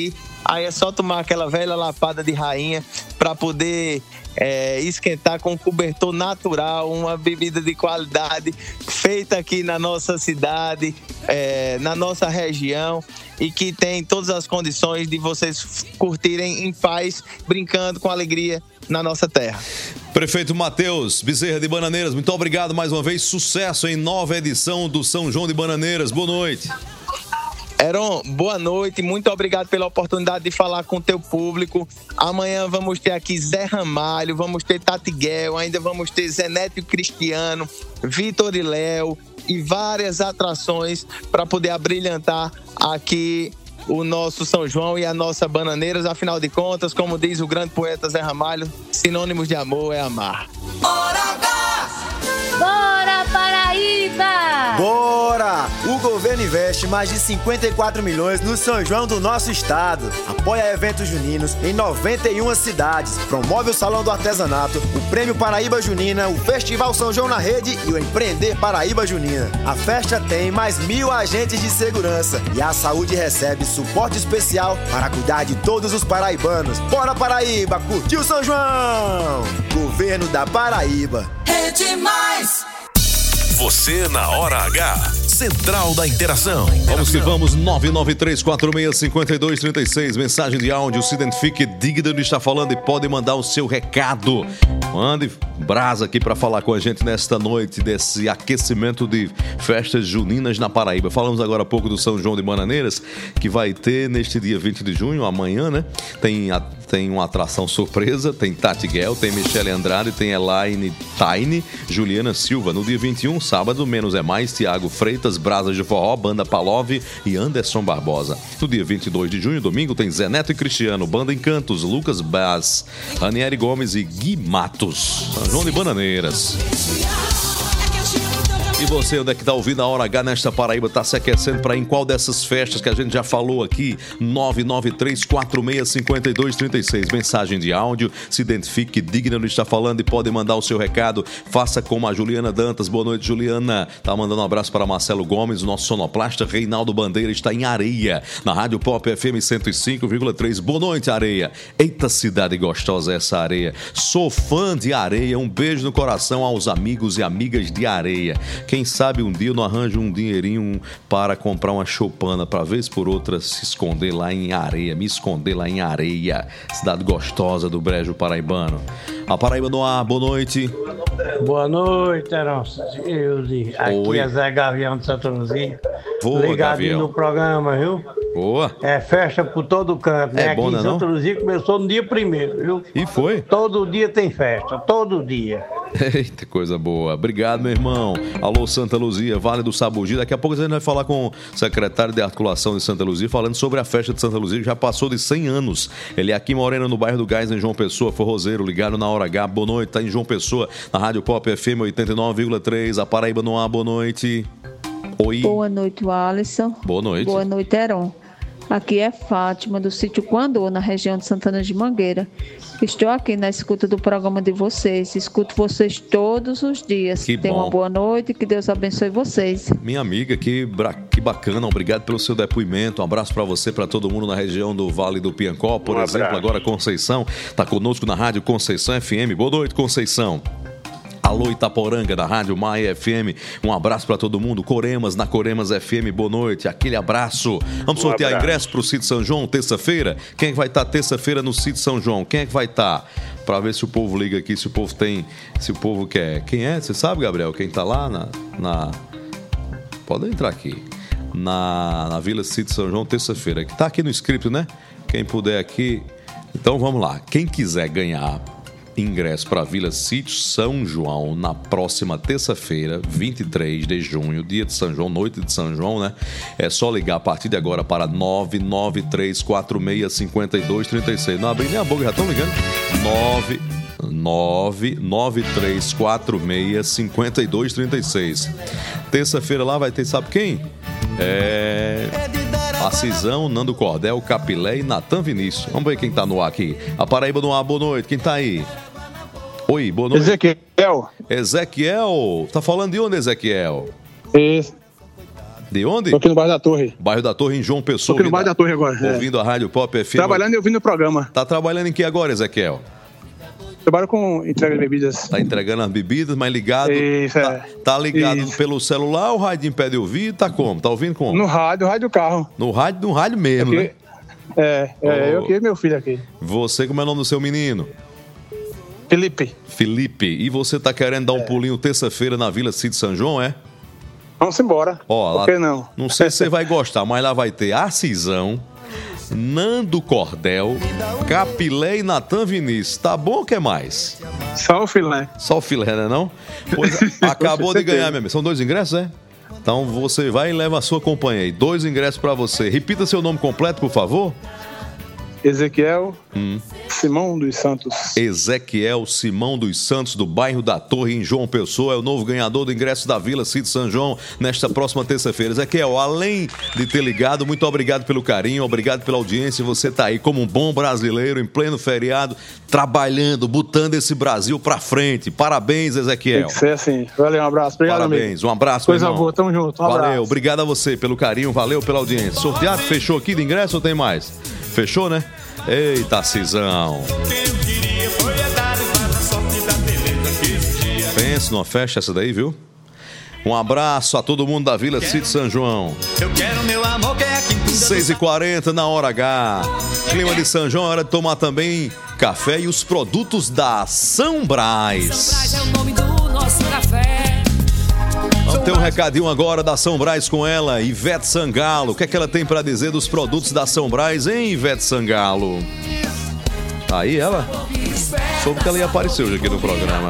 Aí é só tomar aquela velha lapada de rainha para poder esquentar com cobertor natural, uma bebida de qualidade feita aqui na nossa cidade, na nossa região, e que tem todas as condições de vocês curtirem em paz, brincando com alegria na nossa terra. Prefeito Matheus Bezerra de Bananeiras, muito obrigado mais uma vez. Sucesso em nova edição do São João de Bananeiras. Boa noite. Heron, boa noite, muito obrigado pela oportunidade de falar com o teu público. Amanhã vamos ter aqui Zé Ramalho, vamos ter Tatiguel, ainda vamos ter Zeneto Cristiano, Vitor e Léo e várias atrações para poder abrilhantar aqui o nosso São João e a nossa Bananeiras. Afinal de contas, como diz o grande poeta Zé Ramalho, sinônimos de amor é amar. Bora, Paraíba! Bora! O governo investe mais de 54 milhões no São João do nosso estado. Apoia eventos juninos em 91 cidades. Promove o Salão do Artesanato, o Prêmio Paraíba Junina, o Festival São João na Rede e o Empreender Paraíba Junina. A festa tem mais 1.000 agentes de segurança e a saúde recebe suporte especial para cuidar de todos os paraibanos. Bora, Paraíba! Curtiu São João! Governo da Paraíba. É demais! Você na Hora H. Central da Interação. Vamos que vamos, 993465236. Mensagem de áudio, se identifique, diga de onde está falando e pode mandar o seu recado. Mande brasa aqui para falar com a gente nesta noite desse aquecimento de festas juninas na Paraíba. Falamos agora há pouco do São João de Bananeiras, que vai ter neste dia 20 de junho, amanhã, né? Tem uma atração surpresa, tem Tatiguel, tem Michele Andrade, tem Elaine Taine, Juliana Silva. No dia 21, sábado, Menos é Mais, Tiago Freitas, Brasas de Forró, Banda Palov e Anderson Barbosa. No dia 22 de junho, domingo, tem Zé Neto e Cristiano, Banda Encantos, Lucas Bass, Ranieri Gomes e Gui Matos. São João de Bananeiras. E você, onde é que tá ouvindo a Hora H nesta Paraíba? Tá se aquecendo para em qual dessas festas que a gente já falou aqui? 993465236. Mensagem de áudio, se identifique, digna onde está falando e pode mandar o seu recado. Faça como a Juliana Dantas. Boa noite, Juliana. Tá mandando um abraço para Marcelo Gomes, o nosso sonoplasta. Reinaldo Bandeira está em Areia, na Rádio Pop FM 105,3. Boa noite, Areia. Eita, cidade gostosa essa Areia. Sou fã de Areia. Um beijo no coração aos amigos e amigas de Areia. Quem sabe um dia eu não arranjo um dinheirinho para comprar uma choupana para vez por outra se esconder lá em Areia, me esconder lá em Areia, cidade gostosa do Brejo Paraibano. A Paraíba no ar, boa noite. Boa noite, Heron. Aqui Oi. é Zé Gavião de Santa Luzia. Boa, Ligadinho Gavião. no programa, viu? Boa. É festa por todo canto, né? É bom, aqui né, em Santa não? Luzia começou no dia 1º, viu? E foi? Todo dia tem festa, todo dia. Eita, coisa boa. Obrigado, meu irmão. Alô, Santa Luzia, Vale do Sabugi. Daqui a pouco a gente vai falar com o secretário de articulação de Santa Luzia, falando sobre a festa de Santa Luzia, que já passou de 100 anos. Ele é aqui em Morena, no bairro do Gás, em João Pessoa, forrozeiro, ligado na Hora H. Boa noite, tá em João Pessoa, na Rádio Pop FM 89,3. A Paraíba no ar, boa noite. Oi. Boa noite, Alisson. Boa noite. Boa noite, Heron. Aqui é Fátima, do sítio Quandô, na região de Santana de Mangueira. Estou aqui na escuta do programa de vocês. Escuto vocês todos os dias. Que Tenham bom. uma boa noite, que Deus abençoe vocês. Minha amiga, que bacana, obrigado pelo seu depoimento. Um abraço para você, para todo mundo na região do Vale do Piancó, por exemplo, agora Conceição, está conosco na Rádio Conceição FM. Boa noite, Conceição. Alô, Itaporanga, da Rádio Maia FM. Um abraço para todo mundo. Coremas, na Coremas FM, boa noite. Aquele abraço. Vamos sortear ingresso para o Sítio São João, terça-feira? Quem é que vai estar terça-feira no Sítio São João? Quem é que vai estar? Para ver se o povo liga aqui, se o povo tem, se o povo quer. Quem é? Você sabe, Gabriel? Quem tá lá na... Pode entrar aqui. Na Vila Sítio São João, terça-feira. Que tá aqui no script, né? Quem puder aqui. Então vamos lá. Quem quiser ganhar ingresso para a Vila Sítio São João na próxima terça-feira, 23 de junho, dia de São João, noite de São João, né? É só ligar a partir de agora para 993465236. Não abri nem a boca, já estão ligando? 993465236. Terça-feira lá vai ter, sabe quem? Acisão, Nando Cordel, Capilé e Natan Vinícius. Vamos ver quem tá no ar aqui. A Paraíba no ar, boa noite. Quem tá aí? Oi, boa noite. Ezequiel. Tá falando de onde, Ezequiel? De onde? Tô aqui no bairro da Torre. Bairro da Torre, em João Pessoa. Tô aqui no bairro da Torre agora. Ouvindo a Rádio Pop FM. Trabalhando e ouvindo o programa. Tá trabalhando em que agora, Ezequiel? Trabalho com entrega de bebidas. Tá entregando as bebidas, mas ligado. Isso, tá ligado Isso. pelo celular, o rádio impede de ouvir, tá como? Tá ouvindo como? No rádio do carro. No rádio mesmo, aqui, né? Eu aqui e meu filho aqui. Você, como é o nome do seu menino? Felipe. E você tá querendo dar um pulinho terça-feira na Vila Cid São João, é? Vamos embora. Ó, Por que não? Não sei se você vai gostar, mas lá vai ter Arcisão, Nando Cordel, Capilé e Natan Vinícius. Tá bom, o que mais? Só o filé. Só o filé, né não? Pois acabou de ganhar, meu amigo. São 2 ingressos, é? Então você vai e leva a sua companhia aí. 2 ingressos pra você. Repita seu nome completo, por favor. Ezequiel Simão dos Santos. Ezequiel Simão dos Santos, do bairro da Torre, em João Pessoa, é o novo ganhador do ingresso da Vila Cid São João nesta próxima terça-feira. Ezequiel, além de ter ligado, muito obrigado pelo carinho, obrigado pela audiência. Você tá aí como um bom brasileiro, em pleno feriado, trabalhando, botando esse Brasil pra frente. Parabéns, Ezequiel. Tem que ser assim. Valeu, um abraço. Obrigado, Parabéns, amigo. um abraço, Coisa meu irmão. boa, tamo junto. Um Valeu, abraço. obrigado a você pelo carinho, valeu pela audiência. Sorteado, fechou aqui de ingresso ou tem mais? Fechou, né? Eita, Cisão. Pense numa festa essa daí, viu? Um abraço a todo mundo da Vila Cid São João. Eu quero meu amor que é aqui. 6h40 na hora H. Clima de São João, hora de tomar também café e os produtos da São Brás. É o nome do nosso café. Vamos ter um recadinho agora da São Brás com ela, Ivete Sangalo. O que é que ela tem pra dizer dos produtos da São Brás, hein, Ivete Sangalo? Aí ela? Soube que ela ia aparecer hoje aqui no programa.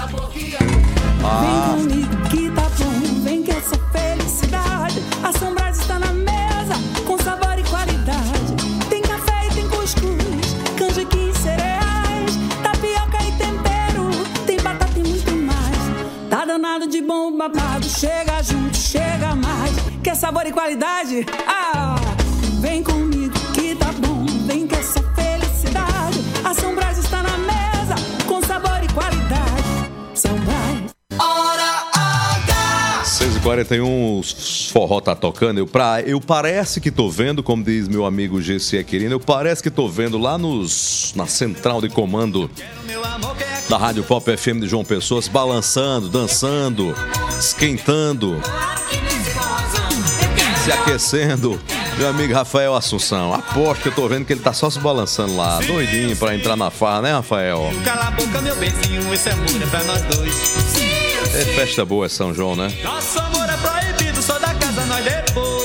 Vem comigo que tá bom, vem que essa felicidade. A São Brás está na mesa, com sabor e qualidade. Tem café e tem cuscuz, canjica e cereais, tapioca e tempero, tem batata e muito mais. Tá danado de bom babado, chega junto, chega mais. Quer sabor e qualidade? Ah, vem comigo que tá bom, vem que essa felicidade. A São Brás está na mesa, com sabor e qualidade. São Brás. 6h41, o forró tá tocando. Eu parece que tô vendo, como diz meu amigo GC Quirino, eu parece que tô vendo lá na central de comando da Rádio Pop FM de João Pessoa, se balançando, dançando, esquentando, se aquecendo. Meu amigo Rafael Assunção, aposto que eu tô vendo que ele tá só se balançando lá, doidinho pra entrar na farra, né, Rafael? Cala a boca, meu benzinho, esse amor é pra nós dois. É festa boa, é São João, né? Nosso amor é proibido, só da casa nós depois.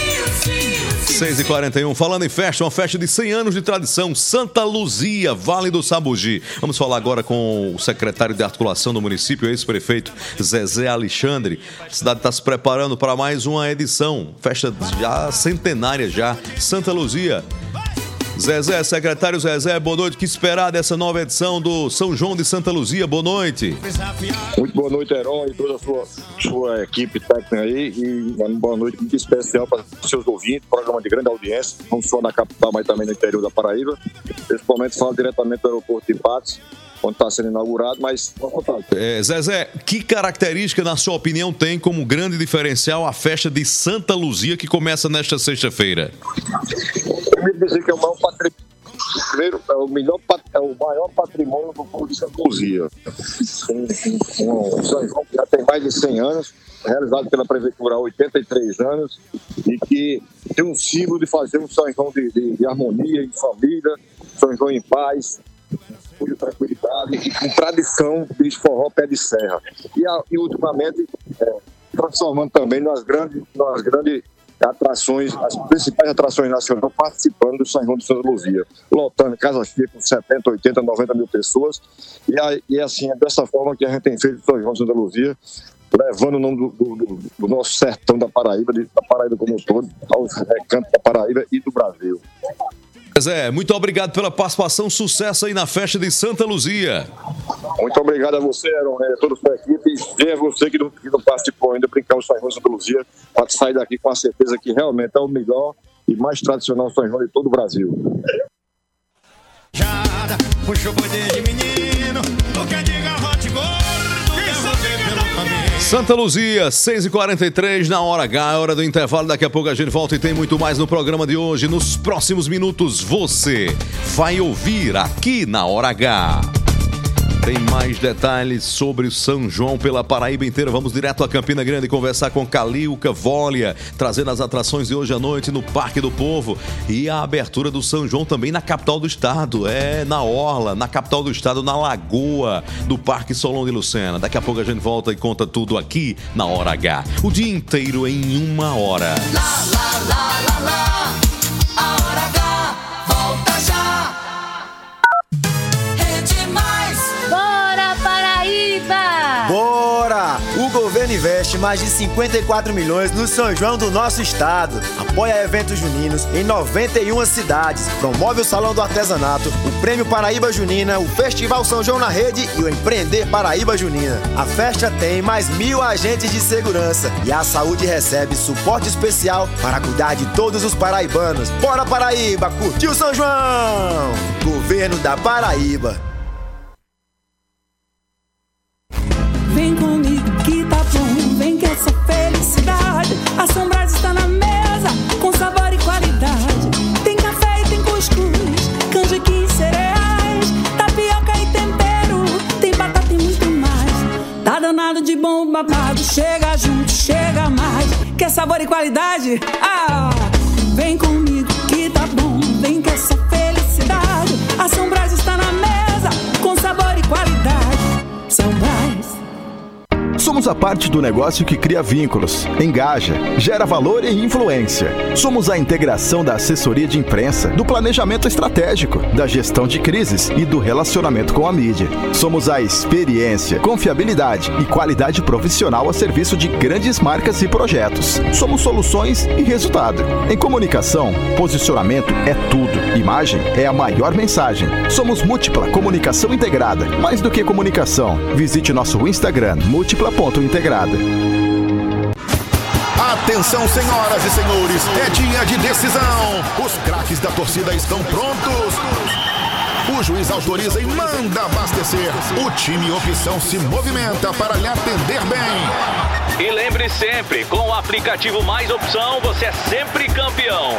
6h41, falando em festa, uma festa de 100 anos de tradição, Santa Luzia, Vale do Sabugi. Vamos falar agora com o secretário de articulação do município, ex-prefeito Zezé Alexandre. A cidade está se preparando para mais uma edição, festa já centenária já, Santa Luzia. Zezé, secretário Zezé, boa noite. O que esperar dessa nova edição do São João de Santa Luzia? Boa noite. Muito boa noite, Heron, e toda a sua equipe técnica aí. E uma boa noite muito especial para os seus ouvintes, programa de grande audiência, não só na capital, mas também no interior da Paraíba. Nesse momento falo diretamente do aeroporto de Patos, onde está sendo inaugurado, mas... Zezé, que característica, na sua opinião, tem como grande diferencial a festa de Santa Luzia, que começa nesta sexta-feira? Eu me dizer que é o maior patrimônio. Primeiro, é o maior patrimônio do povo de Santa Luzia. Um São João que já tem mais de 100 anos, realizado pela Prefeitura há 83 anos, e que tem um símbolo de fazer um São João de harmonia, em família, São João em paz, com tranquilidade e com tradição de forró pé de serra. E ultimamente, transformando também nas grandes atrações, as principais atrações nacionais, participando do São João de Santa Luzia, lotando Casa Cheia com 70, 80, 90 mil pessoas. E assim, é dessa forma que a gente tem feito o São João de Santa Luzia, levando o nome do nosso sertão da Paraíba como um todo, aos recantos da Paraíba e do Brasil. Zé, muito obrigado pela participação, sucesso aí na festa de Santa Luzia. Muito obrigado a você, Aaron, toda a sua equipe, e a você que não participou ainda, brincar o São João de Santa Luzia, para sair daqui com a certeza que realmente é o melhor e mais tradicional São João de todo o Brasil. Puxa o boi de menino, o que diga hot gordo, Santa Luzia, 6h43 na hora H, é hora do intervalo. Daqui a pouco a gente volta e tem muito mais no programa de hoje. Nos próximos minutos você vai ouvir aqui na hora H. Tem mais detalhes sobre o São João pela Paraíba inteira. Vamos direto a Campina Grande conversar com Calilca Volia, trazendo as atrações de hoje à noite no Parque do Povo e a abertura do São João também na capital do estado, na Orla, na capital do estado, na Lagoa do Parque Solon de Lucena. Daqui a pouco a gente volta e conta tudo aqui na Hora H. O dia inteiro em 1 hora. A Hora H volta já. Bora, Paraíba! Bora! O governo investe mais de 54 milhões no São João do nosso estado. Apoia eventos juninos em 91 cidades. Promove o Salão do Artesanato, o Prêmio Paraíba Junina, o Festival São João na Rede e o Empreender Paraíba Junina. A festa tem mais 1.000 agentes de segurança e a saúde recebe suporte especial para cuidar de todos os paraibanos. Bora, Paraíba! Curtiu São João! Governo da Paraíba. Vem comigo que tá bom, vem que essa felicidade. A São Brás está na mesa, com sabor e qualidade. Tem café e tem cuscuz, canjiquinha e cereais, tapioca e tempero, tem batata e muito mais. Tá danado de bom babado, chega junto, chega mais. Quer sabor e qualidade? Vem comigo que tá bom, vem que essa felicidade. A São Brás está na mesa, com sabor e qualidade. São Brás. Somos a parte do negócio que cria vínculos, engaja, gera valor e influência. Somos a integração da assessoria de imprensa, do planejamento estratégico, da gestão de crises e do relacionamento com a mídia. Somos a experiência, confiabilidade e qualidade profissional a serviço de grandes marcas e projetos. Somos soluções e resultado. Em comunicação, posicionamento é tudo. Imagem é a maior mensagem. Somos Múltipla Comunicação Integrada. Mais do que comunicação, visite nosso Instagram, múltipla.integrada. Atenção, senhoras e senhores, é dia de decisão. Os craques da torcida estão prontos. O juiz autoriza e manda abastecer. O time opção se movimenta para lhe atender bem. E lembre sempre, com o aplicativo Mais Opção, você é sempre campeão.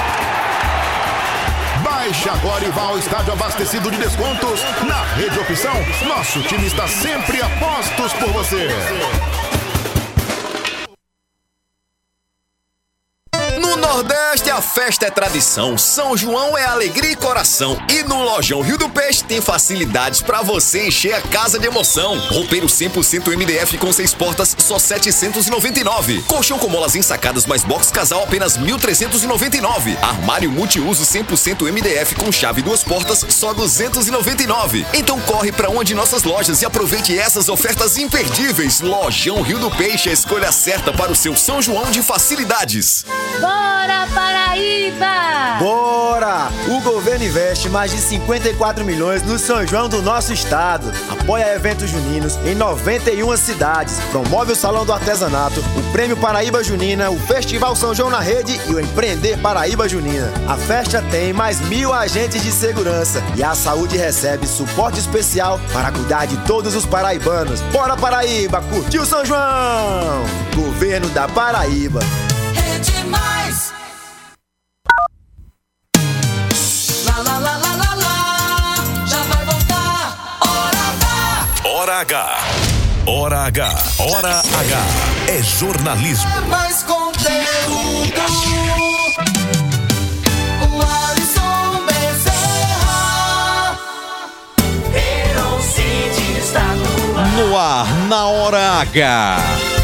Baixe agora e vá ao estádio abastecido de descontos. Na Rede Opção, nosso time está sempre a postos por você. No Nordeste a festa é tradição, São João é alegria e coração. E no Lojão Rio do Peixe tem facilidades pra você encher a casa de emoção. Roupeiro 100% MDF com 6 portas, só R$ 799. Colchão com molas ensacadas mais box casal, apenas R$ 1.399. Armário multiuso 100% MDF com chave 2 portas, só R$ 299. Então corre pra uma de nossas lojas e aproveite essas ofertas imperdíveis. Lojão Rio do Peixe, a escolha certa para o seu São João de facilidades. Bora, Paraíba! Bora! O governo investe mais de 54 milhões no São João do nosso estado. Apoia eventos juninos em 91 cidades. Promove o Salão do Artesanato, o Prêmio Paraíba Junina, o Festival São João na Rede e o Empreender Paraíba Junina. A festa tem mais 1.000 agentes de segurança e a saúde recebe suporte especial para cuidar de todos os paraibanos. Bora, Paraíba! Curtiu São João! Governo da Paraíba. Rede Mais. Já vai voltar. Hora H. Hora H. Hora H. É jornalismo. É mais conteúdo. O Alisson Bezerra. Heron City está no ar. No ar, na Hora H.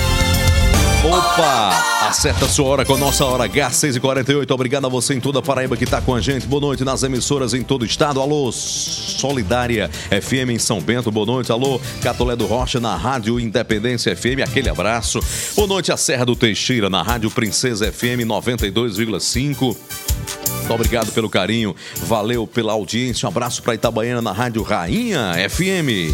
Opa! Acerta a sua hora com a nossa Hora H, 6h48. Obrigado a você em toda a Paraíba que está com a gente. Boa noite nas emissoras em todo o estado. Alô, Solidária FM em São Bento. Boa noite. Alô, Catolé do Rocha na Rádio Independência FM. Aquele abraço. Boa noite a Serra do Teixeira na Rádio Princesa FM 92,5. Muito obrigado pelo carinho. Valeu pela audiência. Um abraço para Itabaiana na Rádio Rainha FM.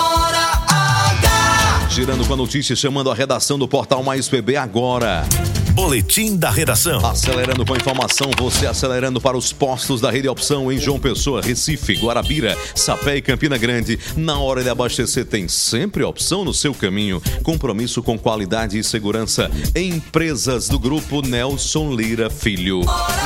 Hora H. Girando com a notícia, chamando a redação do Portal Mais PB agora. Boletim da Redação. Acelerando com a informação, você acelerando para os postos da Rede Opção em João Pessoa, Recife, Guarabira, Sapé e Campina Grande. Na hora de abastecer tem sempre opção no seu caminho. Compromisso com qualidade e segurança. Empresas do Grupo Nelson Lira Filho.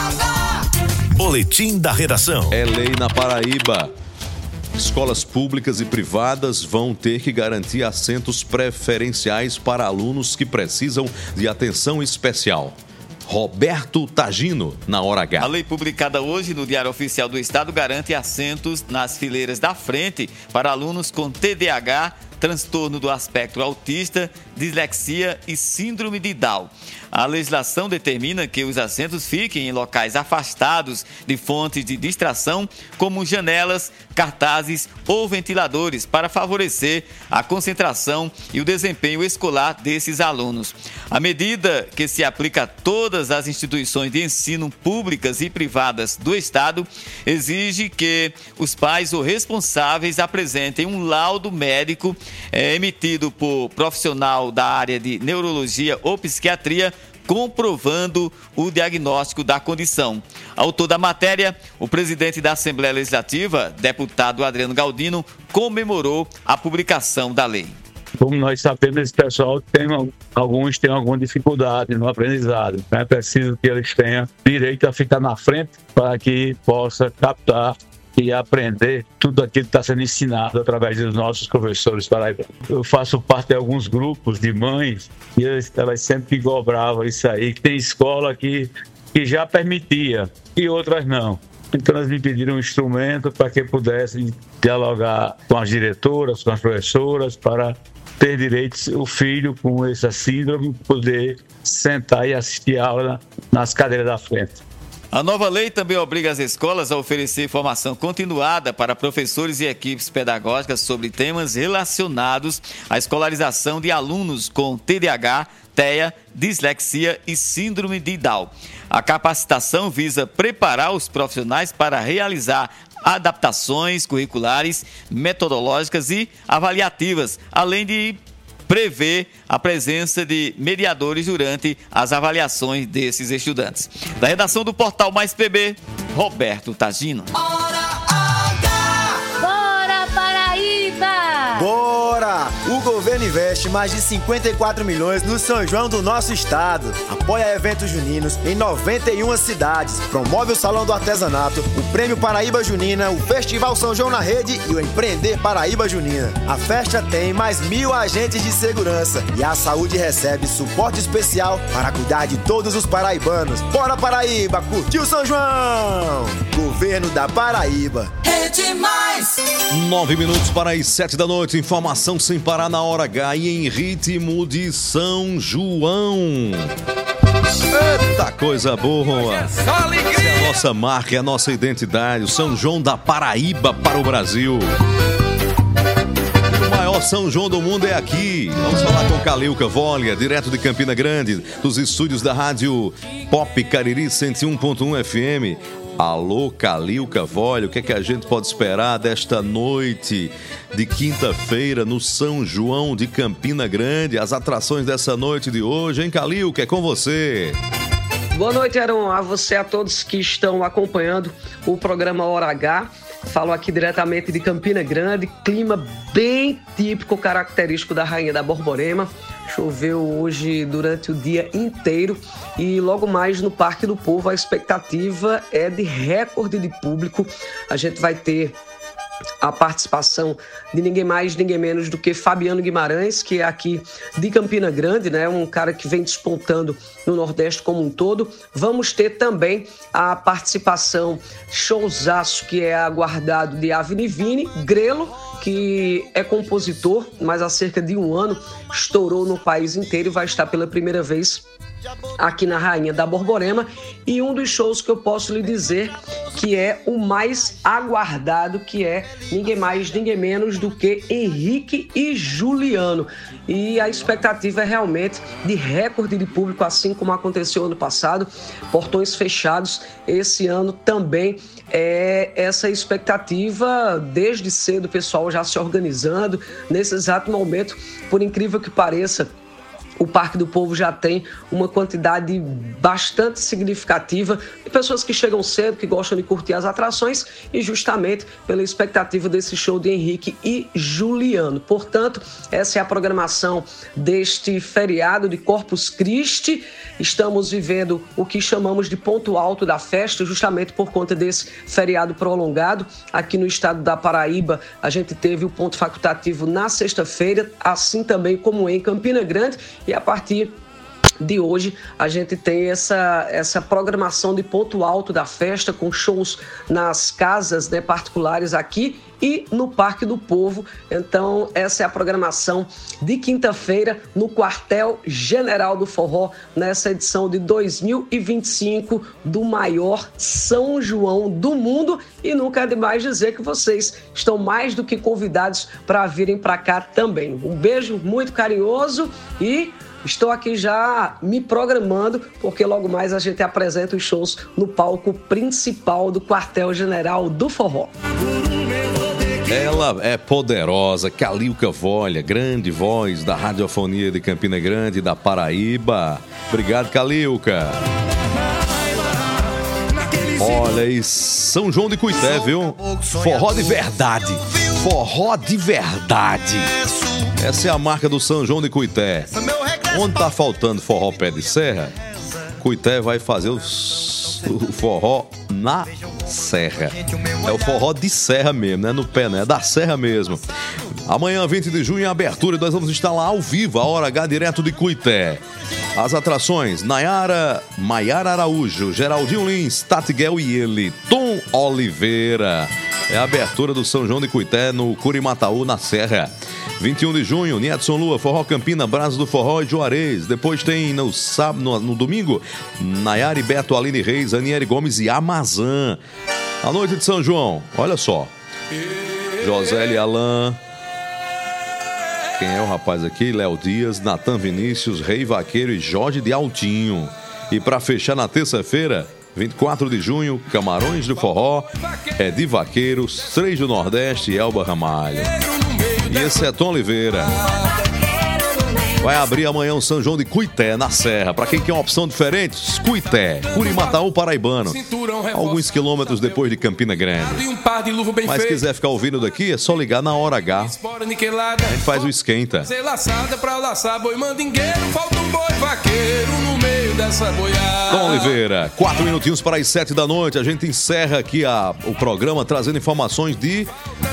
Boletim da Redação. É lei na Paraíba. Escolas públicas e privadas vão ter que garantir assentos preferenciais para alunos que precisam de atenção especial. Roberto Tagino, na Hora H. A lei publicada hoje no Diário Oficial do Estado garante assentos nas fileiras da frente para alunos com TDAH, transtorno do espectro autista, dislexia e síndrome de Down. A legislação determina que os assentos fiquem em locais afastados de fontes de distração, como janelas, cartazes ou ventiladores, para favorecer a concentração e o desempenho escolar desses alunos. A medida, que se aplica a todas as instituições de ensino públicas e privadas do Estado, exige que os pais ou responsáveis apresentem um laudo médico emitido por profissional da área de neurologia ou psiquiatria, comprovando o diagnóstico da condição. Autor da matéria, o presidente da Assembleia Legislativa, deputado Adriano Galdino, comemorou a publicação da lei. Como nós sabemos, esse pessoal alguns têm alguma dificuldade no aprendizado. É preciso que eles tenham direito a ficar na frente para que possa captar e aprender tudo aquilo que está sendo ensinado através dos nossos professores paraibanos. Eu faço parte de alguns grupos de mães e elas sempre cobravam isso aí, que tem escola que já permitia e outras não. Então elas me pediram um instrumento para que pudessem dialogar com as diretoras, com as professoras, para ter direitos, o filho com essa síndrome, poder sentar e assistir a aula nas cadeiras da frente. A nova lei também obriga as escolas a oferecer formação continuada para professores e equipes pedagógicas sobre temas relacionados à escolarização de alunos com TDAH, TEA, dislexia e síndrome de Down. A capacitação visa preparar os profissionais para realizar adaptações curriculares, metodológicas e avaliativas, além de prevê a presença de mediadores durante as avaliações desses estudantes. Da redação do Portal Mais PB, Roberto Tagino. Bora, Paraíba! Bora! O governo investe mais de 54 milhões no São João do nosso estado. Apoia eventos juninos em 91 cidades. Promove o Salão do Artesanato, o Prêmio Paraíba Junina, o Festival São João na Rede e o Empreender Paraíba Junina. A festa tem mais 1.000 agentes de segurança e a saúde recebe suporte especial para cuidar de todos os paraibanos. Bora, Paraíba! Curtiu São João! Governo da Paraíba. Rede Mais! 9 minutos para as 7 da noite. Informação sem parar na Hora H e em ritmo de São João. Eita coisa boa! Essa é a nossa marca, é a nossa identidade. O São João da Paraíba para o Brasil. O maior São João do mundo é aqui. Vamos falar com Calilca Volha, direto de Campina Grande, dos estúdios da Rádio Pop Cariri 101.1 FM. Alô, Calilca Volha, o que é que a gente pode esperar desta noite de quinta-feira no São João de Campina Grande? As atrações dessa noite de hoje, hein, Calilca? É com você. Boa noite, Aaron, a você, a todos que estão acompanhando o programa Hora H. Falo aqui diretamente de Campina Grande, clima bem típico, característico da Rainha da Borborema. Choveu hoje durante o dia inteiro e logo mais no Parque do Povo a expectativa é de recorde de público. A gente vai ter a participação de ninguém mais, ninguém menos do que Fabiano Guimarães, que é aqui de Campina Grande, né? Um cara que vem despontando no Nordeste como um todo. Vamos ter também a participação showzaço que é aguardado de Avenivini, Grelo, que é compositor, mas há cerca de um ano estourou no país inteiro e vai estar pela primeira vez aqui na Rainha da Borborema. E um dos shows que eu posso lhe dizer que é o mais aguardado, que é ninguém mais, ninguém menos do que Henrique e Juliano. E a expectativa é realmente de recorde de público, assim como aconteceu ano passado, portões fechados. Esse ano também é essa expectativa, desde cedo o pessoal já se organizando. Nesse exato momento, por incrível que pareça, o Parque do Povo já tem uma quantidade bastante significativa de pessoas que chegam cedo, que gostam de curtir as atrações e justamente pela expectativa desse show de Henrique e Juliano. Portanto, essa é a programação deste feriado de Corpus Christi. Estamos vivendo o que chamamos de ponto alto da festa, justamente por conta desse feriado prolongado. Aqui no estado da Paraíba, a gente teve o ponto facultativo na sexta-feira, assim também como em Campina Grande, e a partir de hoje a gente tem essa programação de ponto alto da festa, com shows nas casas, né, particulares aqui e no Parque do Povo. Então essa é a programação de quinta-feira no Quartel General do Forró, nessa edição de 2025 do maior São João do mundo. E nunca é demais dizer que vocês estão mais do que convidados para virem para cá também. Um beijo muito carinhoso e estou aqui já me programando, porque logo mais a gente apresenta os shows no palco principal do Quartel General do Forró. Ela é poderosa, Calilca Volha, grande voz da radiofonia de Campina Grande, da Paraíba. Obrigado, Calilca. Olha aí, São João de Cuité, viu? Forró de verdade. Forró de verdade. Essa é a marca do São João de Cuité. Onde tá faltando forró pé de serra, Cuité vai fazer o forró na serra. É o forró de serra mesmo, não é no pé, né? É da serra mesmo. Amanhã, 20 de junho, em abertura, nós vamos estar lá ao vivo, a Hora H, direto de Cuité. As atrações: Maiara Araújo, Geraldinho Lins, Tati Guel e ele, Tom Oliveira. É a abertura do São João de Cuité, no Curimataú, na Serra. 21 de junho, Niedson Lua, Forró Campina, Brasa do Forró e Juarez. Depois tem no domingo, Nayara e Beto, Aline Reis, Aniele Gomes e Amazã. A noite de São João, olha só. José Alain. Quem é o rapaz aqui? Léo Dias, Natan Vinícius, Rei Vaqueiro e Jorge de Altinho. E para fechar na terça-feira, 24 de junho, Camarões do Forró, Edi Vaqueiros, 3 do Nordeste e Elba Ramalho. E esse é Tom Oliveira. Vai abrir amanhã o São João de Cuité, na Serra. Para quem quer uma opção diferente, Cuité, Curimataú paraibano. Alguns quilômetros depois de Campina Grande. Mas se quiser ficar ouvindo daqui, é só ligar na Hora H. A gente faz o esquenta. Tom Oliveira, 4 minutinhos para as 7 da noite. A gente encerra aqui o programa trazendo informações de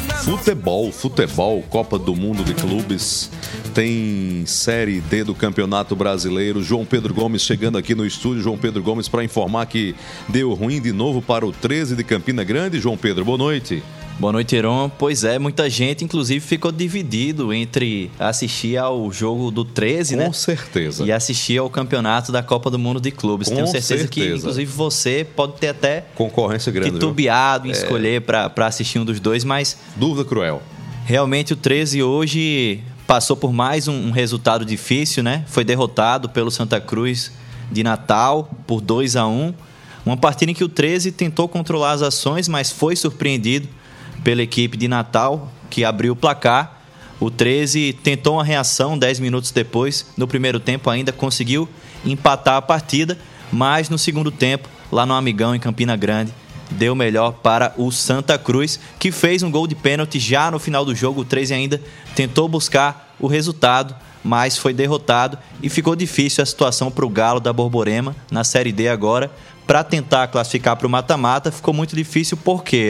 futebol, Copa do Mundo de Clubes. Tem Série D do Campeonato Brasileiro. João Pedro Gomes chegando aqui no estúdio. João Pedro Gomes para informar que deu ruim de novo para o 13 de Campina Grande. João Pedro, boa noite. Boa noite, Heron. Pois é, muita gente, inclusive, ficou dividido entre assistir ao jogo do 13, né? Com certeza. E assistir ao campeonato da Copa do Mundo de Clubes. Tenho certeza que, inclusive, você pode ter até concorrência grande, titubeado em escolher para assistir um dos dois, mas... Dúvida cruel. Realmente, o 13 hoje passou por mais um resultado difícil, né? Foi derrotado pelo Santa Cruz de Natal por 2-1. Uma partida em que o 13 tentou controlar as ações, mas foi surpreendido pela equipe de Natal, que abriu o placar. O 13 tentou uma reação 10 minutos depois. No primeiro tempo ainda conseguiu empatar a partida, mas no segundo tempo, lá no Amigão, em Campina Grande, deu melhor para o Santa Cruz, que fez um gol de pênalti já no final do jogo. O 13 ainda tentou buscar o resultado, mas foi derrotado e ficou difícil a situação para o Galo da Borborema na Série D agora. Para tentar classificar para o mata-mata, ficou muito difícil porque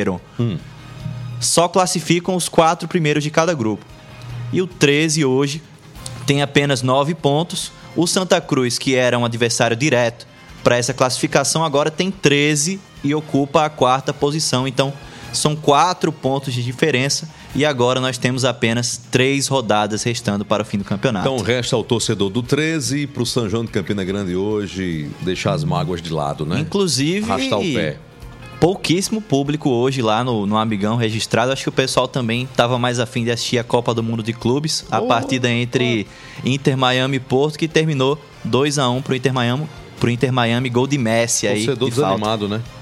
só classificam os 4 primeiros de cada grupo. E o 13 hoje tem apenas 9 pontos. O Santa Cruz, que era um adversário direto para essa classificação, agora tem 13 e ocupa a 4ª posição. Então, são 4 pontos de diferença e agora nós temos apenas 3 rodadas restando para o fim do campeonato. Então, resta ao torcedor do 13 para o São João de Campina Grande hoje deixar as mágoas de lado, né? Inclusive, arrastar o pé. Pouquíssimo público hoje lá no Amigão registrado. Acho que o pessoal também estava mais afim de assistir a Copa do Mundo de Clubes. A partida entre Inter Miami e Porto, que terminou 2-1 pro Inter Miami, gol de Messi aí. Torcedor desanimado, né?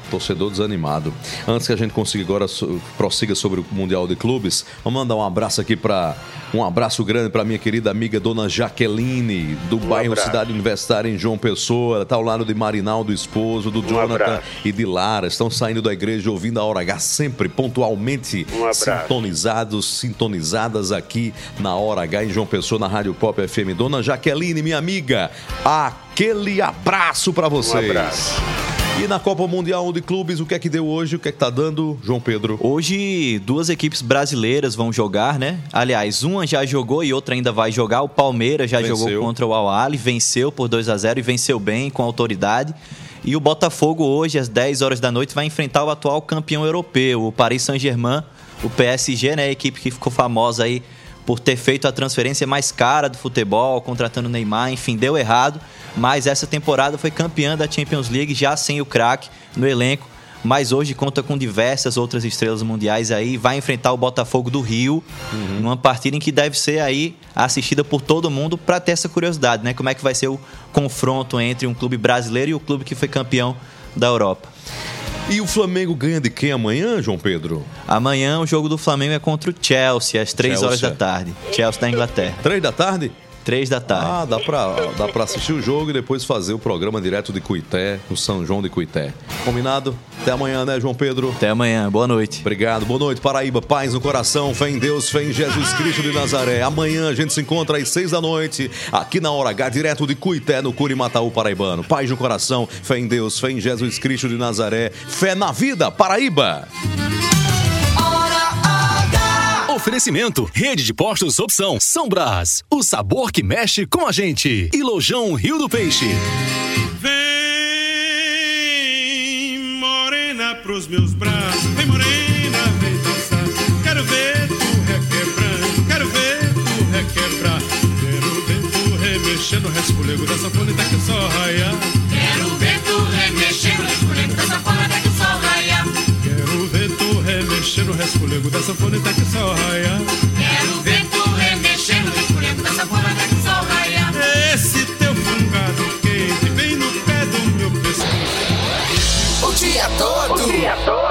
Torcedor desanimado. Antes que a gente consiga agora prossiga sobre o Mundial de Clubes, vamos mandar um abraço aqui um abraço grande para minha querida amiga Dona Jaqueline, do bairro Cidade Universitária em João Pessoa. Ela está ao lado de Marinaldo, esposo, do Jonathan e de Lara. Estão saindo da igreja ouvindo a Hora H sempre, pontualmente sintonizadas aqui na Hora H em João Pessoa, na Rádio Pop FM. Dona Jaqueline, minha amiga, aquele abraço para vocês. Um abraço. E na Copa Mundial de Clubes, o que é que deu hoje? O que é que tá dando, João Pedro? Hoje, 2 equipes brasileiras vão jogar, né? Aliás, uma já jogou e outra ainda vai jogar. O Palmeiras já jogou contra o Al-Ahly, venceu por 2-0 e venceu bem, com autoridade. E o Botafogo hoje, às 10 horas da noite, vai enfrentar o atual campeão europeu, o Paris Saint-Germain, o PSG, né? A equipe que ficou famosa aí por ter feito a transferência mais cara do futebol, contratando o Neymar, enfim, deu errado. Mas essa temporada foi campeã da Champions League, já sem o craque no elenco. Mas hoje conta com diversas outras estrelas mundiais aí. Vai enfrentar o Botafogo do Rio, numa partida em que deve ser aí assistida por todo mundo, para ter essa curiosidade, né? Como é que vai ser o confronto entre um clube brasileiro e o clube que foi campeão da Europa. E o Flamengo ganha de quem amanhã, João Pedro? Amanhã o jogo do Flamengo é contra o Chelsea, às 3 horas da tarde. Chelsea da Inglaterra. 3 da tarde? 3 da tarde. Ah, dá pra assistir o jogo e depois fazer o programa direto de Cuité, no São João de Cuité. Combinado? Até amanhã, né, João Pedro? Até amanhã, boa noite. Obrigado, boa noite, Paraíba. Paz no coração, fé em Deus, fé em Jesus Cristo de Nazaré. Amanhã a gente se encontra às 6 da noite, aqui na Hora H, direto de Cuité, no Curimataú paraibano. Paz no coração, fé em Deus, fé em Jesus Cristo de Nazaré. Fé na vida, Paraíba! Oferecimento, Rede de Postos Opção, São Brás, o sabor que mexe com a gente. E Lojão Rio do Peixe. Vem, morena, pros meus braços. Vem, morena, vem dançar. Quero ver tu requebrar, quero ver tu requebrar. Quero ver tu remexer no resfolego da sanfona até que o sol raiar. Quero ver tu remexer no resfolego da sanfona até que o sol raiar. Quero ver tu remexer no resfolego da sanfona até que o sol raiar. Quero ver tu remexer no resfolego da sanfona até que o sol raiar. Esse teu fungado quente vem no pé do meu pescoço. O dia todo.